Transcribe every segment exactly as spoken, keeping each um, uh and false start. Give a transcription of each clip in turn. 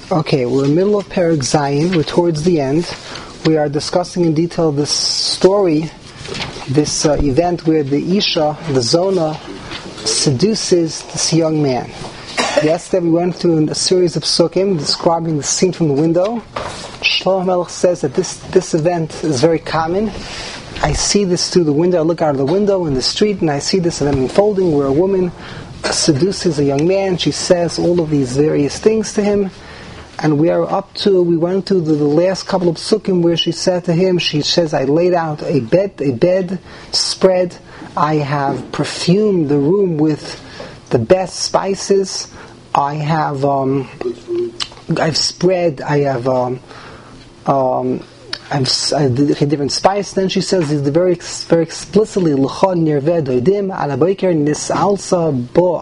Okay, we're in the middle of Perek Zayin. We're towards the end. We are discussing in detail this story, this uh, event where the Isha, the Zona, seduces this young man. Yesterday we went through a series of psukim describing the scene from the window. Shlomo Melech says that this, this event is very common. I see this through the window. I look out of the window in the street and I see this event unfolding where a woman seduces a young man. She says all of these various things to him. And we are up to, we went through the, the last couple of psukim where she said to him, she says, I laid out a bed, a bed spread. I have perfumed the room with the best spices. I have, um, I've spread, I have, um, um, I've I did different spice. Then she says, the very, very explicitly, l'chon nirveh doidim ala boiker nisalsa bo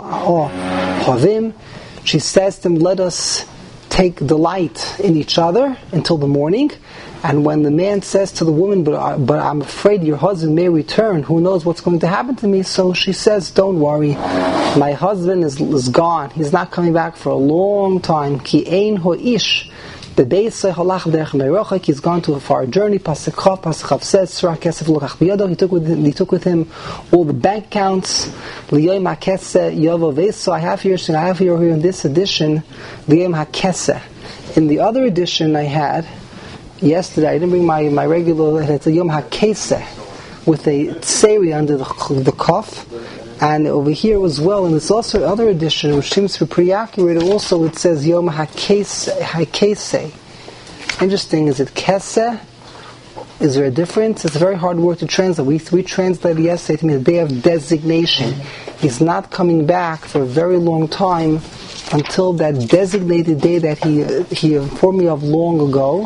chavim. She says to him, let us take delight in each other until the morning. And when the man says to the woman, but, uh, but I'm afraid your husband may return, who knows what's going to happen to me? So she says, don't worry, my husband is, is gone. He's not coming back for a long time. Ki ein ho'ish. The Beis halach derech merochak. He's gone to a far journey. Pasuk Chav, Pasuk Chav says, Surah Kesef lokach biyado. He took with him, he took with him all the bank accounts. Liyoim hakeseh yavo veis. So I have here, so I have here, here in this edition, Liyoim hakeseh. In the other edition I had yesterday, I didn't bring my, my regular. It's a Yom hakeseh with a tseri under the, the kaf. And over here as well, and it's also another edition which seems to be pretty accurate. Also, it says Yom HaKeseh. Interesting. Is it Keseh? Is there a difference? It's a very hard word to translate. We we translated yesterday to mean the day of designation. He's not coming back for a very long time until that designated day that he uh, he informed me of long ago.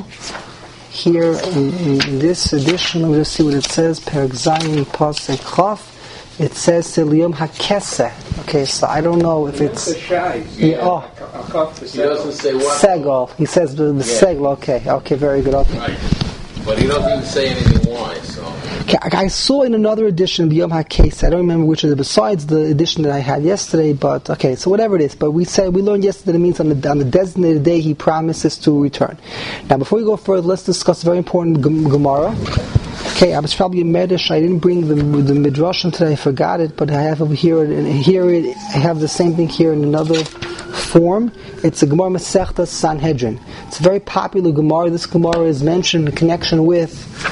Here in, in this edition, let me just see what it says. Perek Zayin Pasuk Chaf. It says Liyom HaKeseh. Okay, so I don't know if it's. Yeah, oh. He doesn't say what. Segol. He says the, the yeah. Segol. Okay, okay, very good. Okay. Right. But he doesn't even say anything why. So. Okay, I saw in another edition of Yom HaKeseh. I don't remember which of the besides the edition that I had yesterday. But okay, so whatever it is. But we said we learned yesterday that it means on the on the designated day he promises to return. Now, before we go further, let's discuss a very important Gemara. Okay, I was probably a medish. I didn't bring the the midrashim today. I forgot it, but I have over here and here it. I have the same thing here in another form. It's a Gemara Masechta Sanhedrin. It's a very popular Gemara. This Gemara is mentioned in connection with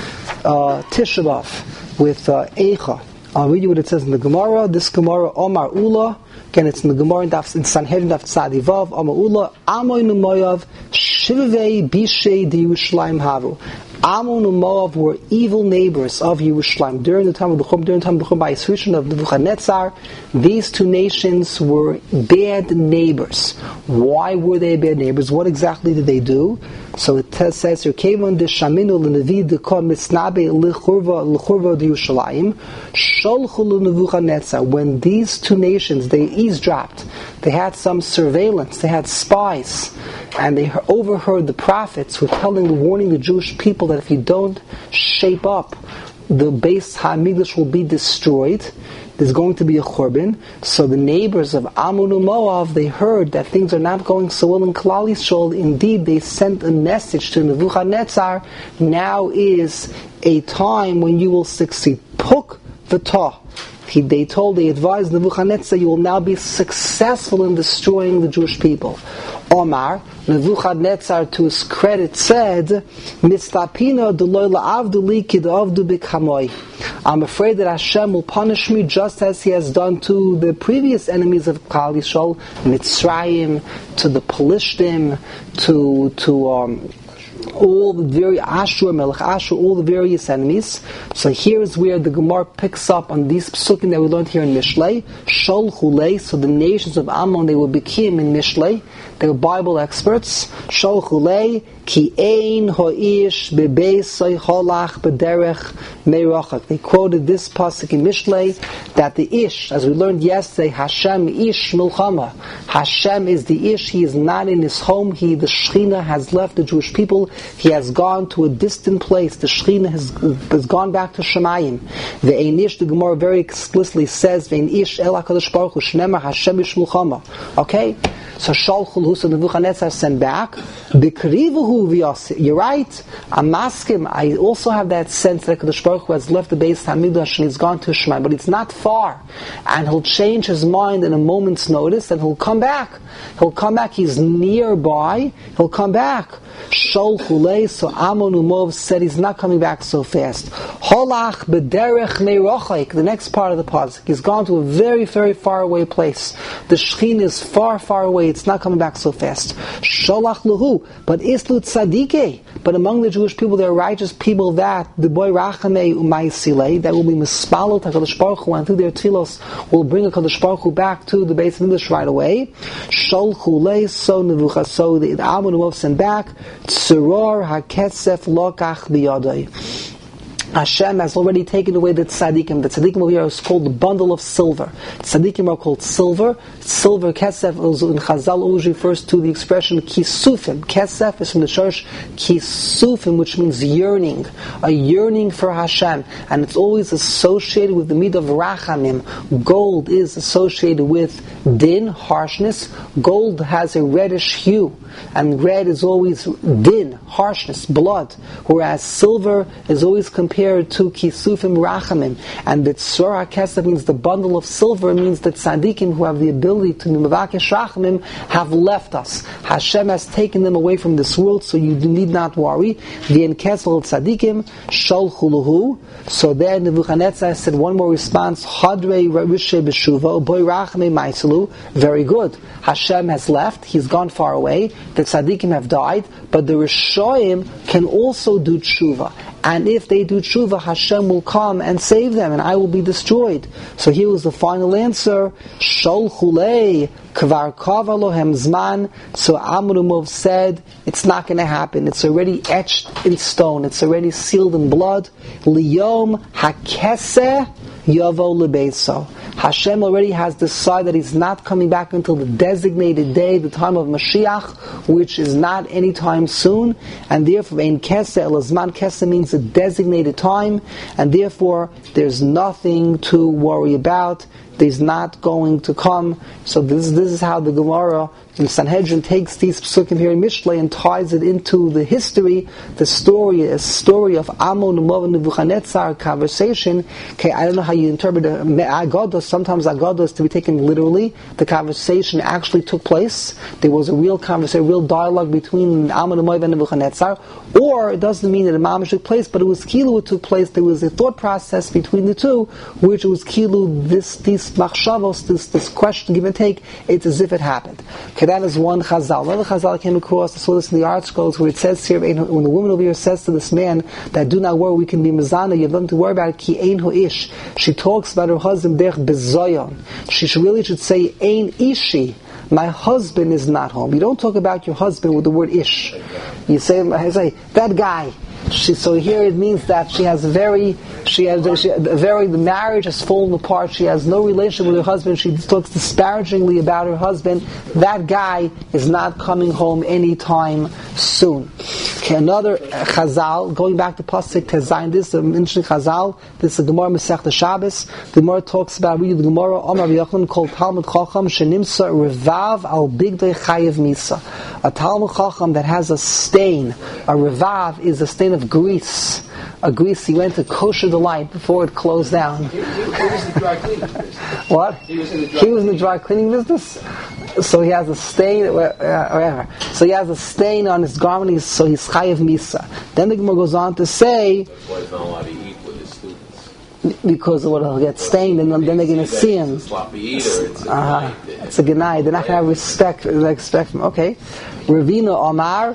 uh, Tisha B'Av, with uh, Eicha. I'll read you what it says in the Gemara. This Gemara Omar Ula. Again, it's in the Gemara in Sanhedrin Daf Tzadi Vav. Omar Ula Amoy Numoyav Shivvei Bishei Di Yerushalayim Havu. Ammon and Moab were evil neighbors of Yerushalayim during the time of the Chum, during the time of the Chum by Yisrushan of Nebuchadnezzar. These two nations were bad neighbors. Why were they bad neighbors? What exactly did they do? So it says here, Kevon de Shaminu l'Nevi de Kon Misnabe l'Churva l'Churva de Yerushalayim Sholchu l'Nebuchadnezzar. When these two nations they eavesdropped, they had some surveillance, they had spies, and they overheard the prophets who were telling, warning the Jewish people that if you don't shape up, the Beis HaMikdash will be destroyed. There's going to be a Churban. So the neighbors of Ammon and Moab, they heard that things are not going so well in Klal Yisrael. Indeed, they sent a message to Nebuchadnezzar. Now is a time when you will succeed. Puk v'tah. He, they told, they advised Nebuchadnezzar, you will now be successful in destroying the Jewish people. Omar, Nebuchadnezzar, to his credit, said, Mistapina deloy la'avdu li kid avdu b'kamoy. I'm afraid that Hashem will punish me just as He has done to the previous enemies of Klal Yisrael, Mitzrayim, to the Pelishtim, to to um, all the very Ashur, Melech Ashur, all the various enemies. So here is where the Gemara picks up on these psukim that we learned here in Mishlei. Shol Chulei, so the nations of Ammon, they were Bikim in Mishlei. They were Bible experts. Shol Chulei, Ki ein ho'ish bebeisai holach bederech meirachak. They quoted this pasuk in Mishlei that the ish, as we learned yesterday, Hashem ish milchama. Hashem is the ish. He is not in his home. He, the Shechina, has left the Jewish people. He has gone to a distant place. The Shechina has, has gone back to Shemayim. The Einish, the Gemara very explicitly says, Ve'in ish el HaKadosh Baruch Hu shnemar Hashem ish milchama. Okay? So Shalchul so Nebuchadnezzar sent back. B'krivuhu v'yasi. You're right. I'm maskim. I also have that sense that Kadosh Baruch Hu has left the Beis Hamikdash and he's gone to Shemai, but it's not far, and he'll change his mind in a moment's notice, and he'll come back. He'll come back. He's nearby. He'll come back. Shol Chulei. So Amon Umov said he's not coming back so fast. Holach b'derech meirochik. The next part of the pasuk. He's gone to a very, very far away place. The Shechin is far, far away. It's not coming back so fast. Sholach luhu. But islu tzadike. But among the Jewish people, there are righteous people that the boy Rachamei Umaysilei that will be mispalot HaKadosh Baruch Hu, and through their tfilos will bring a Kadosh Baruch Hu back to the Beis Hamikdash right away. Shol Chulei. So Nevuchadnezzar. So the Amon Umov sent back. Tzuror HaKesef Lokach B'yadai. Hashem has already taken away the tzaddikim. The tzaddikim over here is called the bundle of silver. Tzaddikim are called silver. Silver, kesef, in Chazal always refers to the expression kisufim. Kesef is from the church kisufim, which means yearning. A yearning for Hashem. And it's always associated with the midah of rachamim. Gold is associated with din, harshness. Gold has a reddish hue. And red is always din, harshness, blood. Whereas silver is always compared to kisufim rachamim, and that tzur hakesef means the bundle of silver, means that tzaddikim who have the ability to mivakesh rachamim have left us. Hashem has taken them away from this world, so you need not worry. The enkesel tzaddikim shol chuluhu. So then Nebuchadnezzar said one more response: Hadrei rishe b'shuva boy rachamim ma'iselu. Very good. Hashem has left; he's gone far away. The tzaddikim have died, but the rishoyim can also do tshuva. And if they do tshuva, Hashem will come and save them, and I will be destroyed. So here was the final answer. Shol chulei kvar kava lohem zman. So Amon Umov said, it's not going to happen. It's already etched in stone. It's already sealed in blood. Liyom hakeseh yavo lebeso. Hashem already has decided that He's not coming back until the designated day, the time of Mashiach, which is not any time soon, and therefore, ein keseh el zman. Keseh means a designated time, and therefore, there's nothing to worry about. He's not going to come. So this, this is how the Gemara in Sanhedrin takes these psukim here in Mishlei and ties it into the history, the story, a story of Amon Umov and Nebuchadnezzar conversation. Okay, I don't know how you interpret the Agados. Sometimes Agados is to be taken literally. The conversation actually took place. There was a real conversation, a real dialogue between Amon Umov and Nebuchadnezzar. Or it doesn't mean that a mamash took place, but it was kilu it took place. There was a thought process between the two, which was kilu this these machshavos, this this question, give and take. It's as if it happened. Okay, that is one chazal. Another chazal came across. I saw this in the art scrolls where it says here, when the woman over here says to this man that do not worry, we can be mizana. You have nothing to worry about. Ki ein hu ish. She talks about her husband derech bezoyon. She should, really should say ein ishi. My husband is not home. You don't talk about your husband with the word ish. You say, I say that guy. She, so here it means that she has very, she has she, very, the marriage has fallen apart. She has no relationship with her husband. She talks disparagingly about her husband. That guy is not coming home anytime soon. Okay, another uh, Chazal, going back to Pasuk Tezayin, this is a interesting Chazal. This is a Gemara Masechta Shabbos. The Gemara talks about, read the Gemara, Omar Yochanan called Talmud Chacham, Shenimsa Revav al Bigdei Chayev Misa. A Talmud Chacham that has a stain. A Revav is a stain of grease. A grease, he went to kosher the light before it closed down. He, he, he was in the dry cleaning business. What? He was in the dry, he was in the dry cleaning business? So he has a stain, uh, whatever. So he has a stain on his garment, so he's chayev misa. Then the Gemara goes on to say, that's why he's not allowed to eat with his students. Because of what he'll get stained, and then, then they're going to see him. It's a sloppy eater. It's a uh-huh. genai. It's a genai. They're not going to have respect, respect from. Okay. Ravina Omar,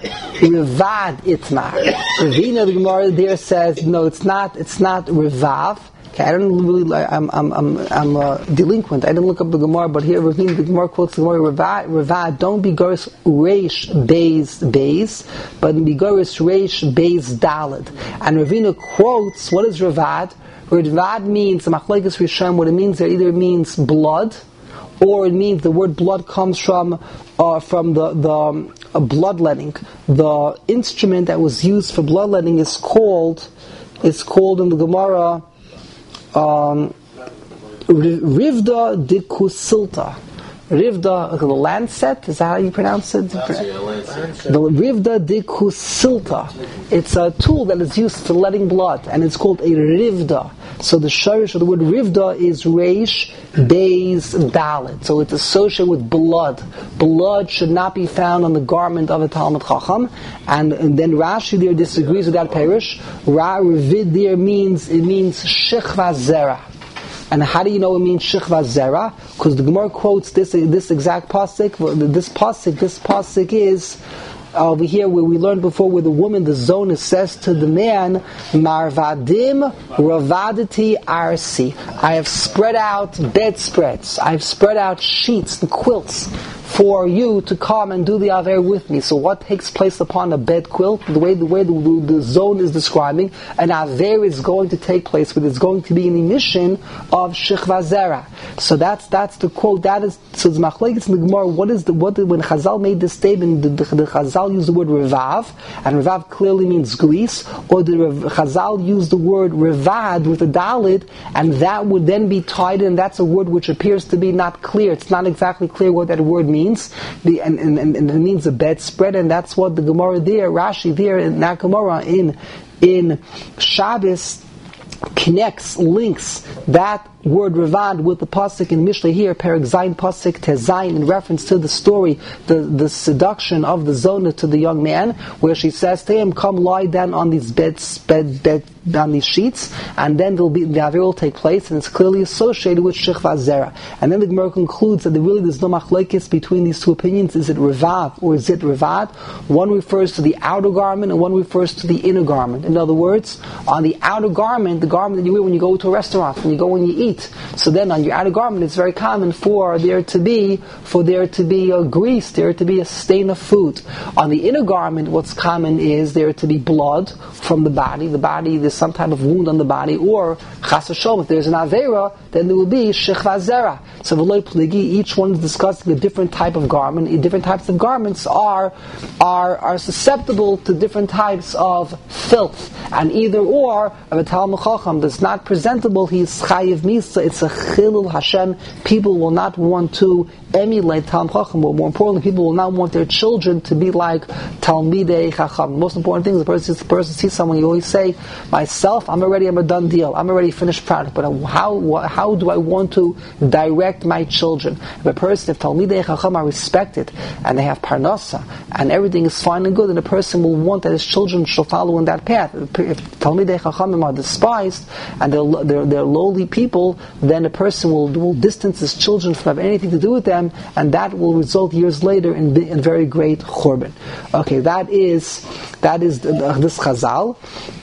Revad Itmar. Ravina, the Gemara there says, no, it's not. It's not Revav. Okay, I don't really. I'm I'm I'm I'm a delinquent. I didn't look up the Gemara, but here Ravina, the Gemara quotes the Gemara Revad. Revad, don't be goris reish beis beis, but be goris reish beis dalid. And Ravina quotes, what is Revad? Revad means the machlekes rishon. What it means there either means blood, or it means the word blood comes from uh, from the the um, uh, bloodletting. The instrument that was used for bloodletting is called is called in the Gemara um, Rivda de Kusilta. Rivda, the Lancet, is that how you pronounce it? That's the Lancet. The Rivda de Kusilta. It's a tool that is used for letting blood, and it's called a Rivda. So the shorish of the word Rivda is Reish Beis Dalet. So it's associated with blood. Blood should not be found on the garment of a Talmud Chacham. And, and then Rashi there disagrees with that parish. Ra Revid there means, it means Shechva Zera. And how do you know it means Shechva Zera? Because the Gemara quotes this this exact pasuk. This pasuk, this pasuk is uh, over here where we learned before, where the woman, the zona, says to the man, Marvadim Ravadati Arsi. I have spread out bedspreads. I've spread out sheets and quilts for you to come and do the Aver with me. So what takes place upon a bed quilt? The way the way the, the, the zone is describing, an Aver is going to take place, but it's going to be an emission of Shechva Zera. So that's that's the quote. That is so it's machlekes in the Gemara. What is the what did, when Chazal made this statement? Did the, the Chazal use the word revav, and revav clearly means grease, or did Chazal use the word revad with a dalit, and that would then be tied in? That's a word which appears to be not clear. It's not exactly clear what that word means. The, and, and, and it means a bedspread, and that's what the Gemara there, Rashi there in that Gemara in in Shabbos connects, links that word Revad with the pasuk in Mishlei here, Perek Zayin pasuk Tezayin, in reference to the story, the, the seduction of the Zona to the young man, where she says to him, "Come lie down on these beds, bed, bed, on these sheets," and then there'll be the Avir will take place, and it's clearly associated with Shechva Zera. And then the Gemara concludes that there really there's no machlekes between these two opinions. Is it Revav or is it Revad? One refers to the outer garment, and one refers to the inner garment. In other words, on the outer garment, the garment that you wear when you go to a restaurant, when you go when you eat. So then, on your outer garment, it's very common for there to be for there to be a grease, there to be a stain of food. On the inner garment, what's common is there to be blood from the body. The body, there's some type of wound on the body, or chas v'sholom, if there's an avera, then there will be shechva zera. So v'loi pligi, each one is discussing a different type of garment. Different types of garments are are are susceptible to different types of filth, and either or of a Talmud Chacham that's not presentable, he's chayiv misa. It's a chilul Hashem. People will not want to emulate Talmud Chacham, but more importantly, people will not want their children to be like Talmidei Chacham. The most important thing is the person, the person sees someone, you always say, myself, I'm already, I'm a done deal. I'm already finished product. But how how do I want to direct my children? If a person, if Talmidei Chacham are respected, and they have parnasa, and everything is fine and good, then a person will want that his children shall follow in that path. If Talmidei Chachamim are despised, and they're, they're, they're lowly people, then a person will, will distance his children from having anything to do with them, and that will result years later in, in very great churban. Okay, that is that is the, the, this Chazal.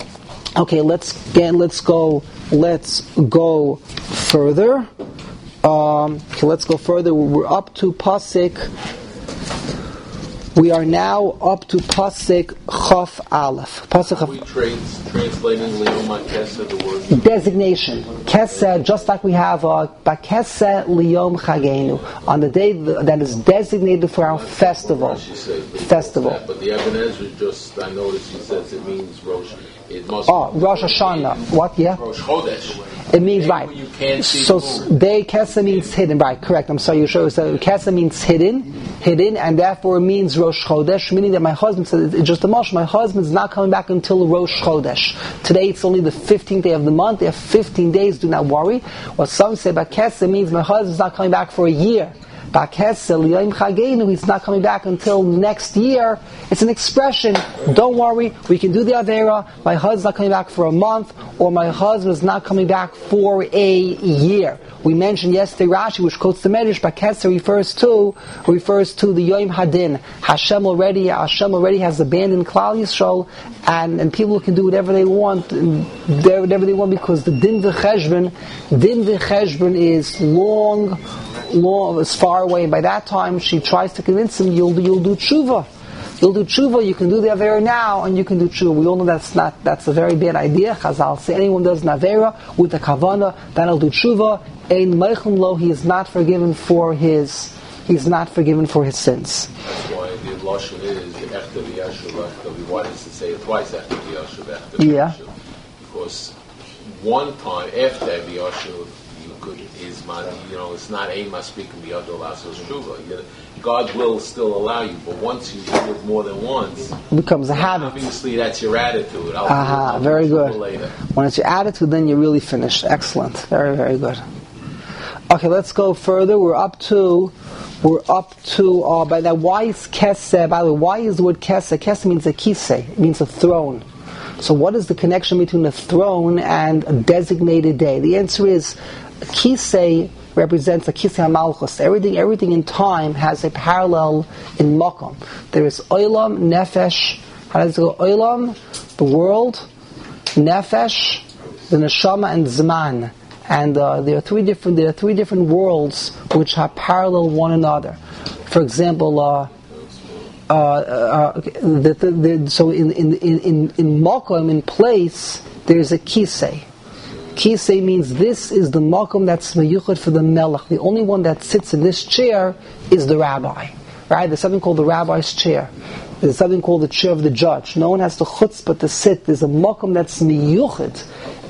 Okay, let's again, let's go let's go further. Um, okay, let's go further. We're up to pasuk. We are now up to pasuk Chaf Aleph. Pasuk Chaf. We trans, translating Leoma Kesa, the word designation. Kesa, just like we have uh, Bakesa Liyom Chagenu, on the day that is designated for our festival. Festival. That, but the Ebenezer just, I noticed he says it means Rosh. It must oh, Rosh Hashanah. What? Yeah. Rosh Chodesh. It means right. You can't see so day Kesa means hidden. Right. Correct. I'm sorry. You sure? So Kesa means hidden, hidden, and therefore it means Rosh Chodesh, meaning that my husband said it's just a mush. My husband's not coming back until Rosh Chodesh. Today it's only the fifteenth day of the month. They have fifteen days. Do not worry. What some say about Kesa means my husband's not coming back for a year. He's not coming back until next year. It's an expression. Don't worry, we can do the Avera. My husband's not coming back for a month, or my husband's not coming back for a year. We mentioned yesterday Rashi, which quotes the Medrash, Bakesa refers to refers to the Yom Hadin. Hashem already Hashem already has abandoned Klal Yisrael, and, and people can do whatever they want, whatever they want, because the Din v'Cheshbon, Din v'Cheshbon is long. Long, as far away. By that time, she tries to convince him, you'll, you'll do tshuva. You'll do tshuva, you can do the Avera now, and you can do tshuva. We all know that's not, that's a very bad idea. Chazal say anyone does an Avera with a kavana, that'll do tshuva. Ein meichlum lo, he is not forgiven for his, he's not forgiven for his sins. That's why the Lashon is Echta v'Yashuv Echta. Why does it say it twice, Echta v'Yashuv Echta? Yeah. Because one time after v'Yashuv, you is my, you know, it's not a maspeak and the other lasos shuva. God will still allow you, but once you do it more than once, it becomes a habit. Obviously, that's your attitude. I'll Aha, I'll very good. Later. When it's your attitude, then you're really finished. Excellent. Very, very good. Okay, let's go further. We're up to, we're up to, uh, by now, why is keseh, by the way, why is the word keseh? Keseh means a kiseh. It means a throne. So what is the connection between a throne and a designated day? The answer is, a kiseh represents a kiseh hamalchus. Everything, everything in time has a parallel in makom. There is olam, nefesh. How does it go? Olam, the world, nefesh, the neshama, and zman. And uh, there are three different. There are three different worlds which are parallel one another. For example, uh, uh, uh, the, the, the, so in in in in, in makom, in place, there is a kiseh. Kisei means this is the makom that's meyuchad for the melech. The only one that sits in this chair is the rabbi. Right? There's something called the rabbi's chair. There's something called the chair of the judge. No one has the chutzpah to sit. There's a makom that's meyuchad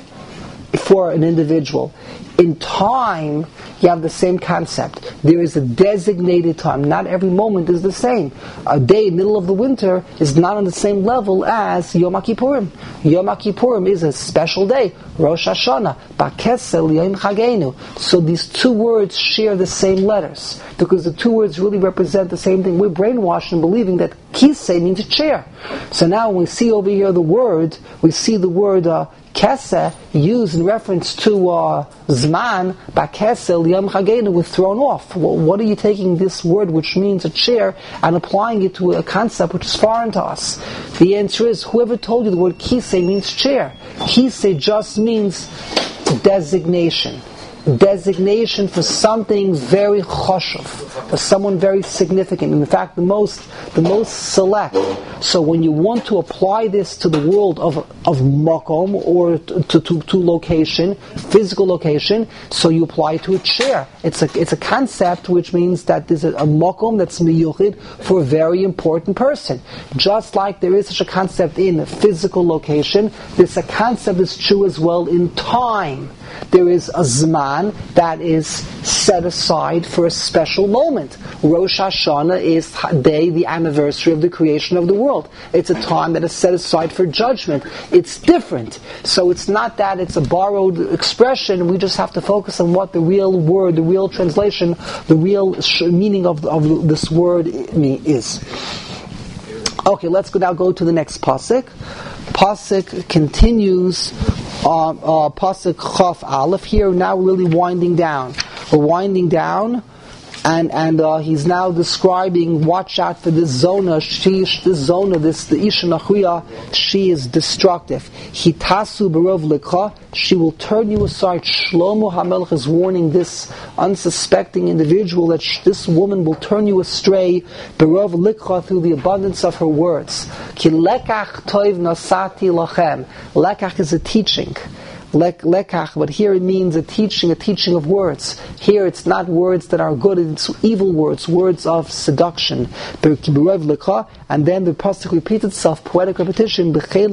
for an individual. In time, you have the same concept. There is a designated time. Not every moment is the same. A day in the middle of the winter is not on the same level as Yom HaKippurim. Yom HaKippurim is a special day. Rosh Hashanah. Bakesel Yom Chagenu. So these two words share the same letters, because the two words really represent the same thing. We're brainwashed in believing that kisei means a chair. So now when we see over here the word, we see the word uh, keseh used in reference to uh, zman, bakesel yom chagenu, we're thrown off. Well, what are you taking this word, which means a chair, and applying it to a concept which is foreign to us? The answer is, whoever told you the word kisei means chair? Kisei just means designation. Designation for something very choshev, for someone very significant. In fact, the most the most select. So when you want to apply this to the world of of makom, or to, to, to location, physical location, so you apply it to a chair. It's a it's a concept which means that there's a, a makom that's miyuchid for a very important person. Just like there is such a concept in physical location, there's a concept that's true as well in time. There is a zman that is set aside for a special moment. Rosh Hashanah is day, the anniversary of the creation of the world. It's a time that is set aside for judgment. It's different. So it's not that it's a borrowed expression. We just have to focus on what the real word, the real translation, the real sh- meaning of, of this word is. Okay, let's go now go to the next pasuk. Pasuk continues. Uh, uh, Pasuk Chaf Aleph. Here now we're really winding down. We're winding down, and and uh, he's now describing. Watch out for this zona. She, this zona, this the Isha Nachuya. She is destructive. Hitasu berov lekha. She will turn you aside. Shlomo HaMelech is warning this unsuspecting individual that sh- this woman will turn you astray. Berov lekha, through the abundance of her words. Ki lekach toiv nasati lachem. Lekach is a teaching. Lek, lekach, but here it means a teaching, a teaching of words. Here it's not words that are good, it's evil words, words of seduction. And then the pasuk repeats itself, poetic repetition,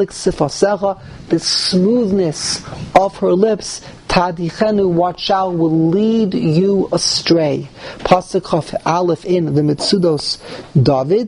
the smoothness of her lips, tadichenu, watch out, will lead you astray. Pasuk Chaf Aleph in the Mitzudos David.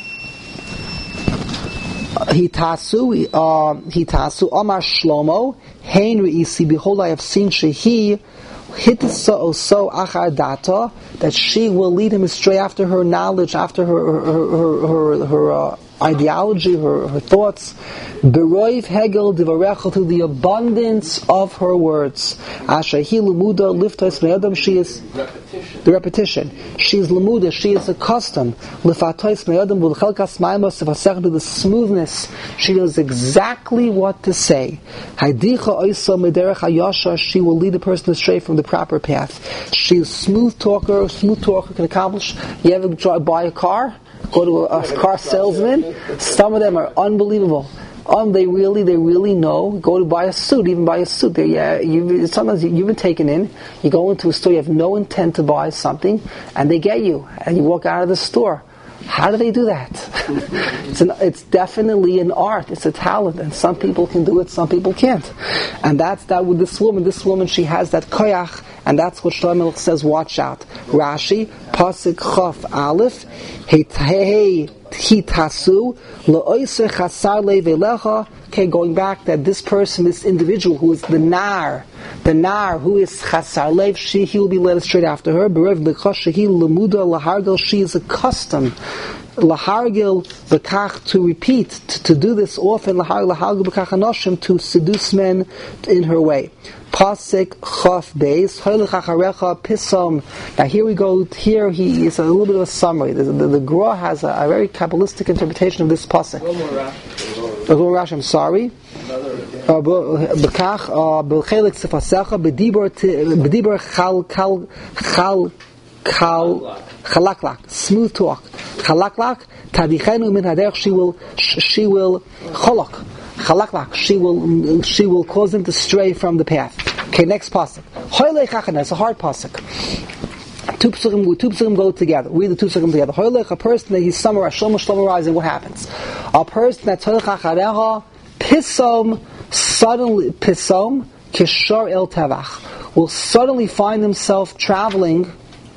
Hitasu, uh, Hitasu, Amar Shlomo, Hein Re'isi, behold, I have seen Shehi, Hitisa Oso Achar Data, that she will lead him astray after her knowledge, after her her her, her, her uh, ideology, her, her thoughts. Beroiv Hegel Divarecha, through the abundance of her words. Ashahi Lumuda Liftais Me'adam, she is repetition. the repetition. She is Lumuda, she is accustomed. Lifatais Me'adam V'chelkas Ma'amos V'asech, to the smoothness. She knows exactly what to say. Haidicha Oisa Mederech Hayasha, she will lead a person astray from the proper path. She is smooth talker, smooth talker can accomplish. You ever try to buy a car? Go to a, a car salesman. Some of them are unbelievable. Um, they really, they really know. Go to buy a suit, even buy a suit. They, yeah, you, sometimes you've been taken in. You go into a store, you have no intent to buy something, and they get you, and you walk out of the store. How do they do that? it's, an, it's definitely an art. It's a talent, and some people can do it, some people can't. And that's that with this woman. This woman, she has that koyach, and that's what Shlomo says. Watch out, Rashi, pasuk chaf aleph, hey hey hitasu lo'oser chasar levelecha. Okay, going back that this person, this individual who is the nar, the nar who is chasar lev, she he will be led straight after her. Berev lecha shehi lemuda lahargel. She is accustomed lahargel bekach to repeat to, to do this often. Lahargel lahargel bekach anoshim to seduce men in her way. Pasik chaf beis hoylech acharecha pisom. Now here we go. Here he is a little bit of a summary. The, the, the Gra has a, a very kabbalistic interpretation of this pasuk. Rashi, I'm sorry. Bekach b'chelik sefasecha b'dibur b'dibur chal chal chal chal chalaklak, smooth talk. Chalaklak tadichenu min haderech. She will she will cholak. Chalaklak, she will she will cause them to stray from the path. Okay, next pasuk. Hoylei chachana. It's a hard pasuk. Two psukim, two psukim go together. Read the two psukim together. Hoylech, a person that he's summarizing what happens. A person that's hoylech acharecha pisom suddenly pisom kishor el tevach will suddenly find himself traveling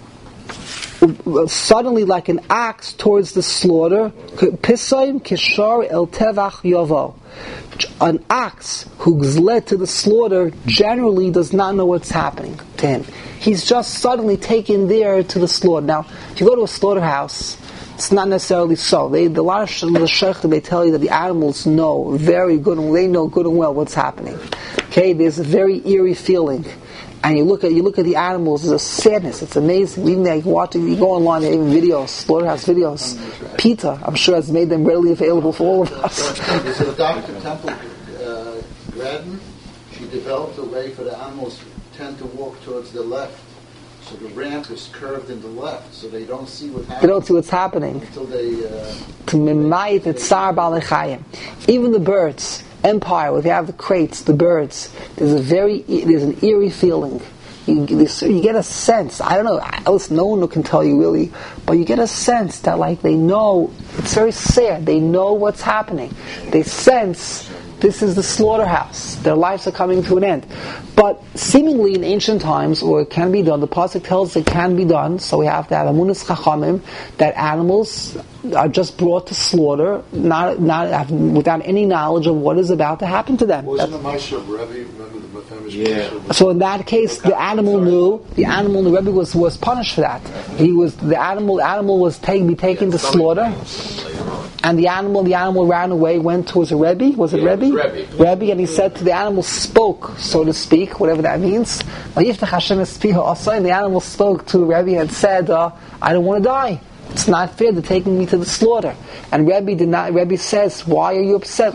suddenly like an axe towards the slaughter. Pisom kishor el tevach yovo. An ox who's led to the slaughter generally does not know what's happening to him. He's just suddenly taken there to the slaughter. Now, if you go to a slaughterhouse, it's not necessarily so. They, the, a lot of sheikhs, they tell you that the animals know very good, and they know good and well what's happening. Okay, there's a very eerie feeling. And you look at you look at the animals, there's a sadness. It's amazing. Even like watching, you go online, even videos, slaughterhouse videos. PETA, I'm sure, has made them readily available for all of us. So Doctor Temple uh, Gradden, she developed a way for the animals to tend to walk towards the left. So the ramp is curved in the left, so they don't see what happens. They don't see what's happening. Until they uh, to mimayit et tsar balei chayim. Even the birds. Empire, where they have the crates, the birds, there's a very, there's an eerie feeling. You, you get a sense, I don't know, else no one can tell you really, but you get a sense that like they know, it's very sad, they know what's happening. They sense this is the slaughterhouse. Their lives are coming to an end. But seemingly in ancient times, or it can be done, the pasuk tells it can be done, so we have to have amunas chachamim, that animals are just brought to slaughter, not not without any knowledge of what is about to happen to them. Wasn't the Maisha Rebbe, remember the famous yeah. Maisha? So in that case, the animal knew, the animal, the Rebbe was, was punished for that. He was, the animal, the animal was take, be taken to slaughter, and the animal, the animal ran away, went towards a Rebbe, was it yeah, Rebbe? Rebbe? Rebbe, and he said to the animal, spoke, so to speak, whatever that means. And the animal spoke to Rebbe and said, uh, I don't want to die. It's not fair. They're taking me to the slaughter. And Rebbe did not. Rebbe says, "Why are you upset?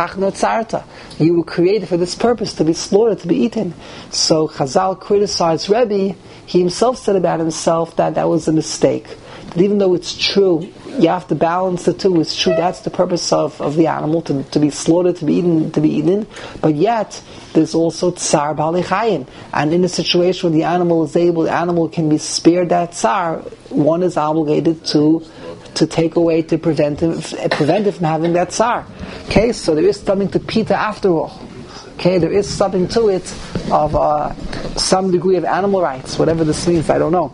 You were created for this purpose, to be slaughtered, to be eaten." So Chazal criticized Rebbe. He himself said about himself that that was a mistake. That even though it's true, you have to balance the two. It's true. That's the purpose of, of the animal, to, to be slaughtered, to be eaten, to be eaten. But yet, there's also tsar balei chayim. And in a situation where the animal is able, the animal can be spared that tsar, one is obligated to to take away, to prevent him, prevent him from having that tsar. Okay, so there is something to PETA after all. Okay, there is something to it of uh, some degree of animal rights, whatever this means, I don't know.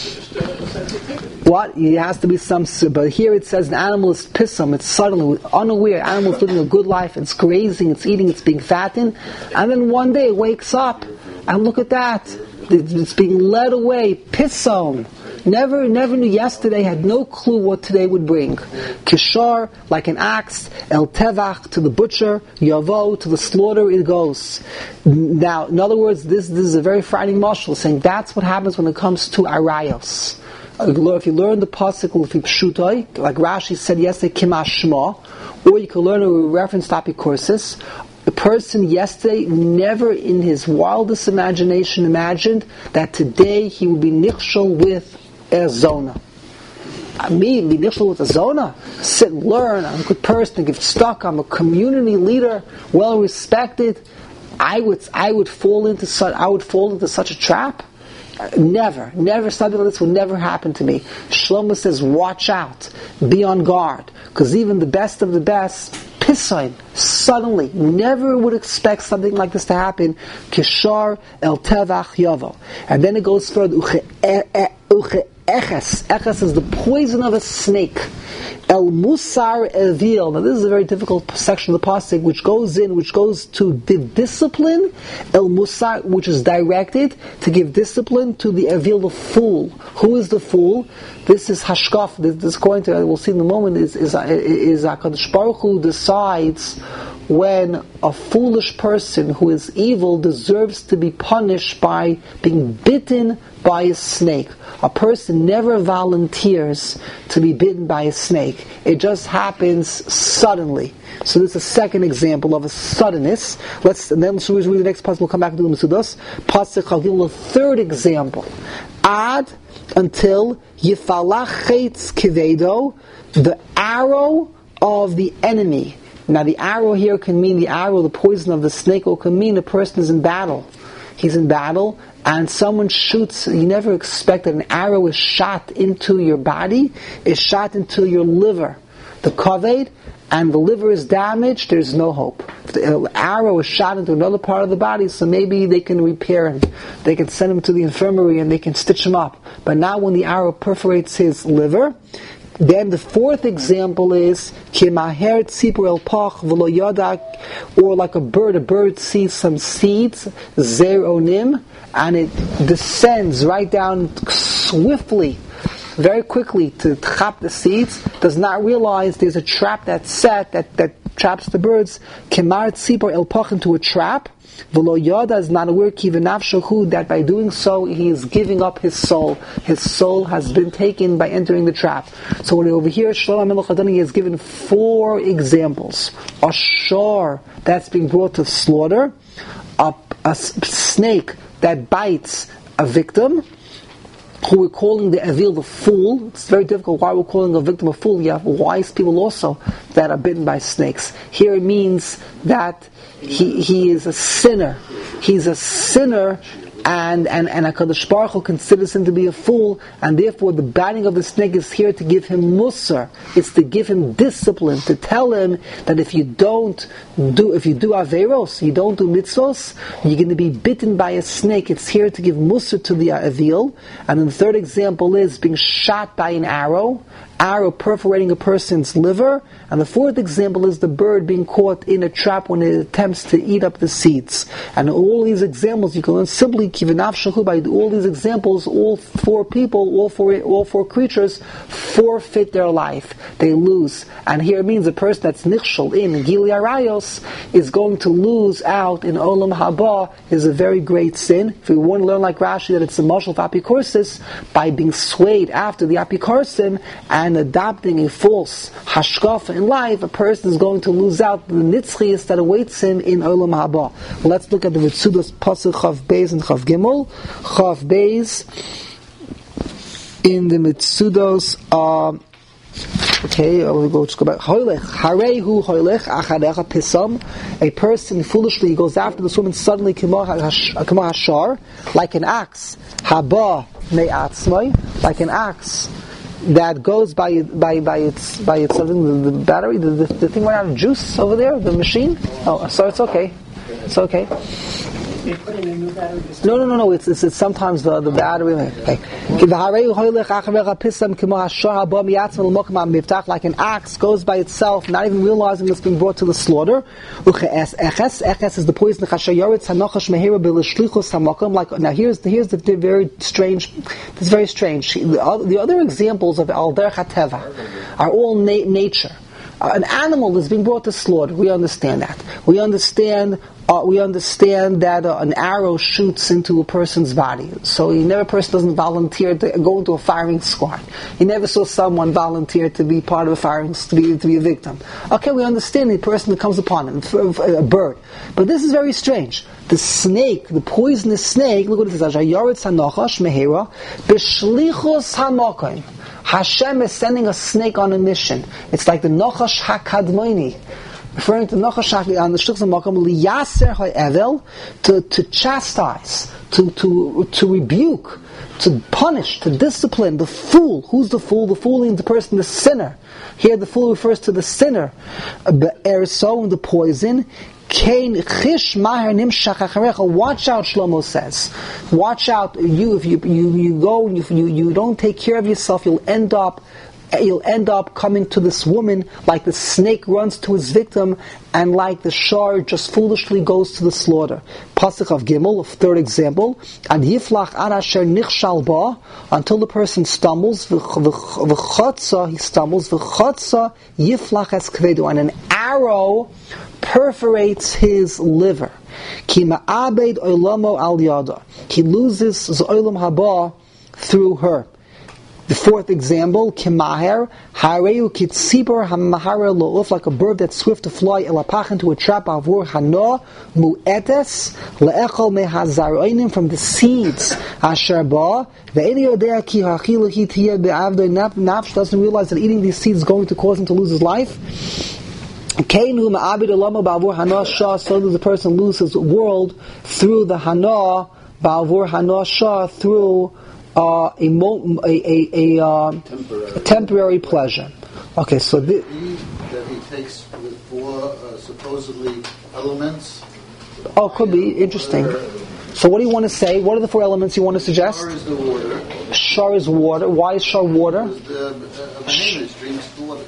What? It has to be some, but here it says an animal is pissum, it's suddenly, unaware, animal is living a good life, it's grazing, it's eating, it's being fattened, and then one day it wakes up, and look at that, it's being led away, pissum. Never, never knew yesterday, had no clue what today would bring. Kishar, like an axe, el tevach, to the butcher, yavo, to the slaughter it goes. Now, in other words, this, this is a very frightening mashal, saying that's what happens when it comes to arayos. If you learn the pasuk, if you pshutai, like Rashi said yesterday, kimashma, or you can learn a reference to apikoursis. The person yesterday never in his wildest imagination imagined that today he would be nichshel with a zona. I mean, be nichshel with a zona? Sit and learn, I'm a good person, get stuck, I'm a community leader, well respected. I would I would fall into such I would fall into such a trap. Never, never, something like this will never happen to me. Shlomo says, watch out, be on guard, because even the best of the best, pisoin, suddenly, never would expect something like this to happen. Kishar el tevach yavo. And then it goes further, uche eches. Eches is the poison of a snake. El Musar Evil. Now this is a very difficult section of the pasuk, which goes in, which goes to the discipline. El Musar, which is directed to give discipline to the Evil, the fool. Who is the fool? This is Hashkaf. This, this according to, we'll see in a moment, is is is HaKadosh Baruch Hu decides when a foolish person who is evil deserves to be punished by being bitten by a snake. A person never volunteers to be bitten by a snake. It just happens suddenly. So this is a second example of a suddenness. Let's and then so we read the next pasuk. We'll come back to the Mesudos. Pasuk Chavgimel, a third example. Ad until Yifalach Chetz Kivedo, the arrow of the enemy. Now the arrow here can mean the arrow, the poison of the snake, or can mean a person is in battle. He's in battle, and someone shoots. You never expect that an arrow is shot into your body, is shot into your liver, the kaved, and the liver is damaged. There's no hope. If the arrow is shot into another part of the body, so maybe they can repair him. They can send him to the infirmary and they can stitch him up. But now when the arrow perforates his liver, then the fourth example is Kimaher tzipur el pach v'lo yadak, or like a bird. A bird sees some seeds, zer onim, and it descends right down swiftly, very quickly to chop the seeds. Does not realize there's a trap that's set that, that traps the birds. Kimar tzipur el pach, into a trap. V'lo yada is not aware kivenafshahu, that by doing so he is giving up his soul. His soul has been taken by entering the trap. So when over here Shlomo HaMelech Adoni has given four examples. A shor that's being brought to slaughter, a, a snake that bites a victim, who we're calling the Evil, the fool. It's very difficult why we're calling a victim a fool. You have wise people also that are bitten by snakes. Here it means that he he is a sinner. He's a sinner, and and and HaKadosh Baruch Hu considers him to be a fool, and therefore the biting of the snake is here to give him musar. It's to give him discipline, to tell him that if you don't do, if you do averos, you don't do mitzvos, you're going to be bitten by a snake. It's here to give musar to the Avil. And then the third example is being shot by an arrow, arrow perforating a person's liver. And the fourth example is the bird being caught in a trap when it attempts to eat up the seeds. And all these examples, you can learn simply kivenafshahu, by all these examples, all four people, all four, all four creatures forfeit their life. They lose. And here it means a person that's nichshol in Gili Arayos is going to lose out in Olam Haba, is a very great sin. If we want to learn like Rashi that it's a mashal of apikorsis, by being swayed after the apikorsim and adopting a false hashkafa in life, a person is going to lose out the nitzchias that awaits him in Olam Haba. Well, let's look at the Vitzudos Pasuk Chav Beis and Chav Gimel. Chav Beis in the Mitzudos. Um, Okay, we'll go, just go back. Hoylech, harehu hoylech, acharecha pisam. A person foolishly goes after this woman suddenly, kimo hashar, like an axe. Haba me'atzmai, like an axe that goes by by by its by its something. The, the battery, the, the the thing went out of juice over there, the machine. Oh, so it's okay, it's okay. You put in a new battery? No, no, no, no. It's, it's, it's sometimes the, the battery. Okay. Like an axe goes by itself, not even realizing it's being brought to the slaughter. Eches is the poison. Like now, here's the, here's the, the very strange. It's very strange. The other, the other examples of al derech hateva are all na- nature. Uh, an animal is being brought to slaughter. We understand that. We understand. Uh, we understand that uh, an arrow shoots into a person's body. So you never, a person doesn't volunteer to go into a firing squad. You never saw someone volunteer to be part of a firing, to be, to be a victim. Okay, we understand the person that comes upon him, a bird. But this is very strange. The snake, the poisonous snake, look what it says, Yaretz hanochash mehera, b'shlichus hamokim. Hashem is sending a snake on a mission. It's like the Nochash HaKadmoni, referring to Nochash on the Shlichus HaMakom, liyaser ha'evel, to to chastise, to to to rebuke to punish, to discipline the fool. Who's the fool? The fool means the person, the sinner. Here the fool refers to the sinner. Be'erso, the poison. Kain chish maher nimshach acharecha. Watch out, Shlomo says. Watch out. You, if you you, you go, if you, you don't take care of yourself, you'll end up You'll end up coming to this woman like the snake runs to his victim, and like the shar just foolishly goes to the slaughter. Pasuk of Gimel, third example, and yiflach ad asher nichshal ba, until the person stumbles, v'chotza, he stumbles, v'chotza yiflach es kvedu, and an arrow perforates his liver. Ki ma'abed oilamo al yada, he loses zoilam haba through her. The fourth example, kimaher, hareu kitzibur hamahara lo'uf, like a bird that's swift to fly, elapach into a trap, avur hano mu'etes, le'echol mehazaroinim, from the seeds, asher ba, ve'eni yodea ki hachilu hi tiyeh be'avdoi nafsh, doesn't realize that eating these seeds is going to cause him to lose his life. Keinu ma'abid olamo ba'avur hano shah, so does the person lose his world through the hano, ba'avur hano shah, through Uh, a, mo- a, a, a, uh, temporary. a temporary pleasure. Okay, so the that he takes with four uh, supposedly elements. Oh, could be interesting. So, what do you want to say? What are the four elements you want to suggest? Shar is the water. Shar is water. Why is shar water? Because the uh, behemoth drinks water.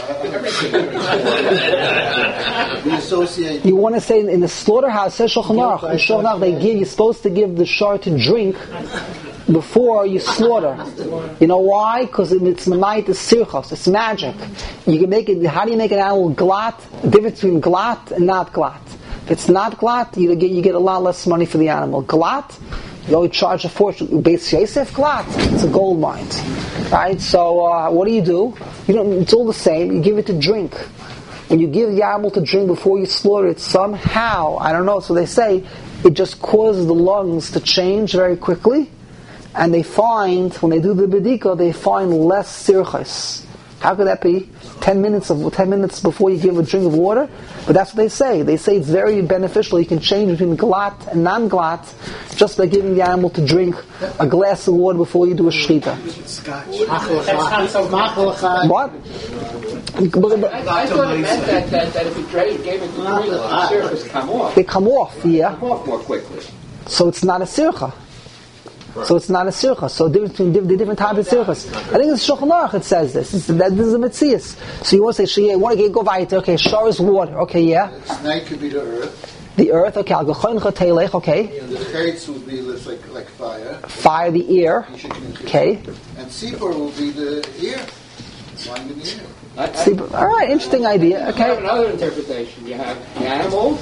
We associate. You want to say in, in the slaughterhouse, says Shulchan Aruch, in Shulchan Aruch they give, you're supposed to give the shar to drink before you slaughter. You know why? Because it's the night of sirchos. It's magic. You can make it. How do you make an animal glat? The difference between glat and not glat. If it's not glat, you get you get a lot less money for the animal. Glat, you only charge a fortune. Beis Yosef glat, it's a gold mine, right? So uh, what do you do? You don't. It's all the same. You give it to drink. When you give the animal to drink before you slaughter it, somehow, I don't know. So they say it just causes the lungs to change very quickly. And they find, when they do the bedika, they find less sirchos. How could that be? Ten minutes of ten minutes before you give a drink of water? But that's what they say. They say it's very beneficial. You can change between glat and non-glat just by giving the animal to drink a glass of water before you do a shechita. What? I, I thought it meant that, that, that if you gave it to drink, the surface come off. They come off, yeah. Come off more quickly. So it's not a sircha. Right. So it's not a sircha. So the difference between the different types of sirchas. I think it's Shulchan Aruch. It says this. It's, that this is a mitzias. So you want to say, you want to go weiter. Okay, shar is water. Okay, yeah. The snake could be the earth. The earth. Okay, I'll go choincha teilech. Okay. And the chaitz would be like like fire. Fire, the ear. Okay. And sipur will be the ear. Flying in the ear. I, I, sipur. All right, interesting idea. Okay. You have another interpretation. You have the animal.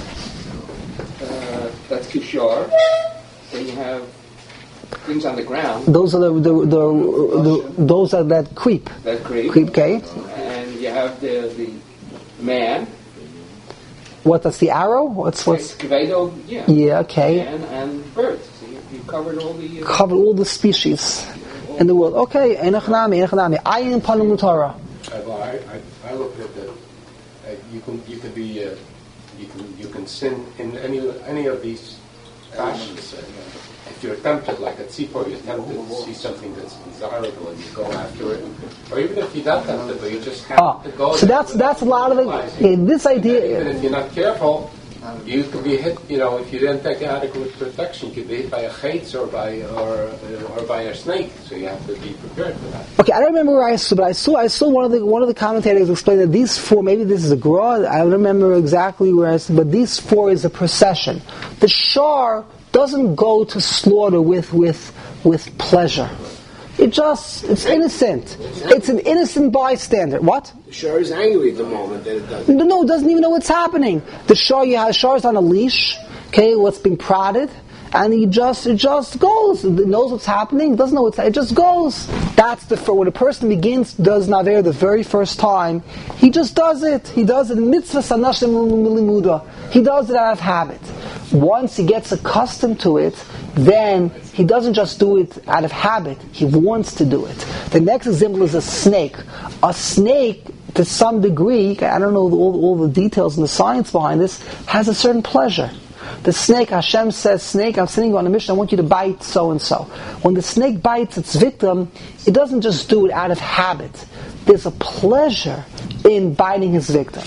Uh, that's kishar. Then you have things on the ground. Those are the the, the, the, the those are that creep. That creep. Creep, okay. And you have the the man. What? That's the arrow. What's what's? Kvedo, yeah. Yeah. Okay. And and birds. So you, you covered all the. Uh, covered all the species in the world. Okay. Enochnami, enochnami. Ayin panim l'Torah. Well, I, I, I look at the. Uh, you can you can be uh, you can you can sin in any any of these fashions. Uh, if you're tempted, like at Tzipor, you're tempted to see something that's desirable and you go after it, or even if you're not tempted, but you just have oh, to go. So that's that's a lot of it. Yeah, this idea. And even if you're not careful, you could be hit. You know, if you didn't take adequate protection, you could be hit by a chaitz or by or or by a snake. So you have to be prepared for that. Okay, I don't remember where I saw, but I saw I saw one of the one of the commentators explain that these four. Maybe this is a gra. I don't remember exactly where I saw, but these four is a procession. The shar doesn't go to slaughter with with with pleasure. It just it's innocent. It's an innocent bystander. What? The shar is angry at the moment that it does. No, no, it doesn't even know what's happening. The shar, you have shar is on a leash. Okay, what's being prodded, and he just it just goes. It knows what's happening. Doesn't know what's it just goes. That's the when a person begins does naver the very first time. He just does it. He does it. Mitzvah sanashim milimuda. He does it out of habit. Once he gets accustomed to it, then he doesn't just do it out of habit, he wants to do it. The next example is a snake. A snake, to some degree, I don't know all, all the details and the science behind this, has a certain pleasure. The snake, Hashem says, snake, I'm sitting on a mission, I want you to bite so-and-so. When the snake bites its victim, it doesn't just do it out of habit. There's a pleasure in biting his victim.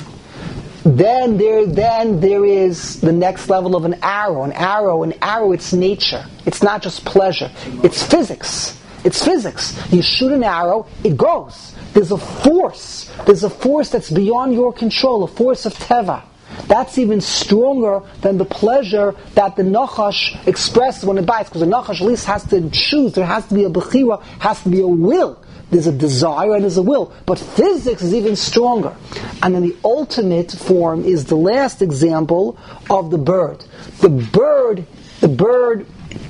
Then there, then there is the next level of an arrow. An arrow, an arrow, it's nature. It's not just pleasure. It's physics. It's physics. You shoot an arrow, it goes. There's a force. There's a force that's beyond your control, a force of teva. That's even stronger than the pleasure that the nachash expresses when it bites, because the nachash at least has to choose. There has to be a bechira, has to be a will. There's a desire and there's a will. But physics is even stronger. And then the ultimate form is the last example of the bird. The bird, the bird,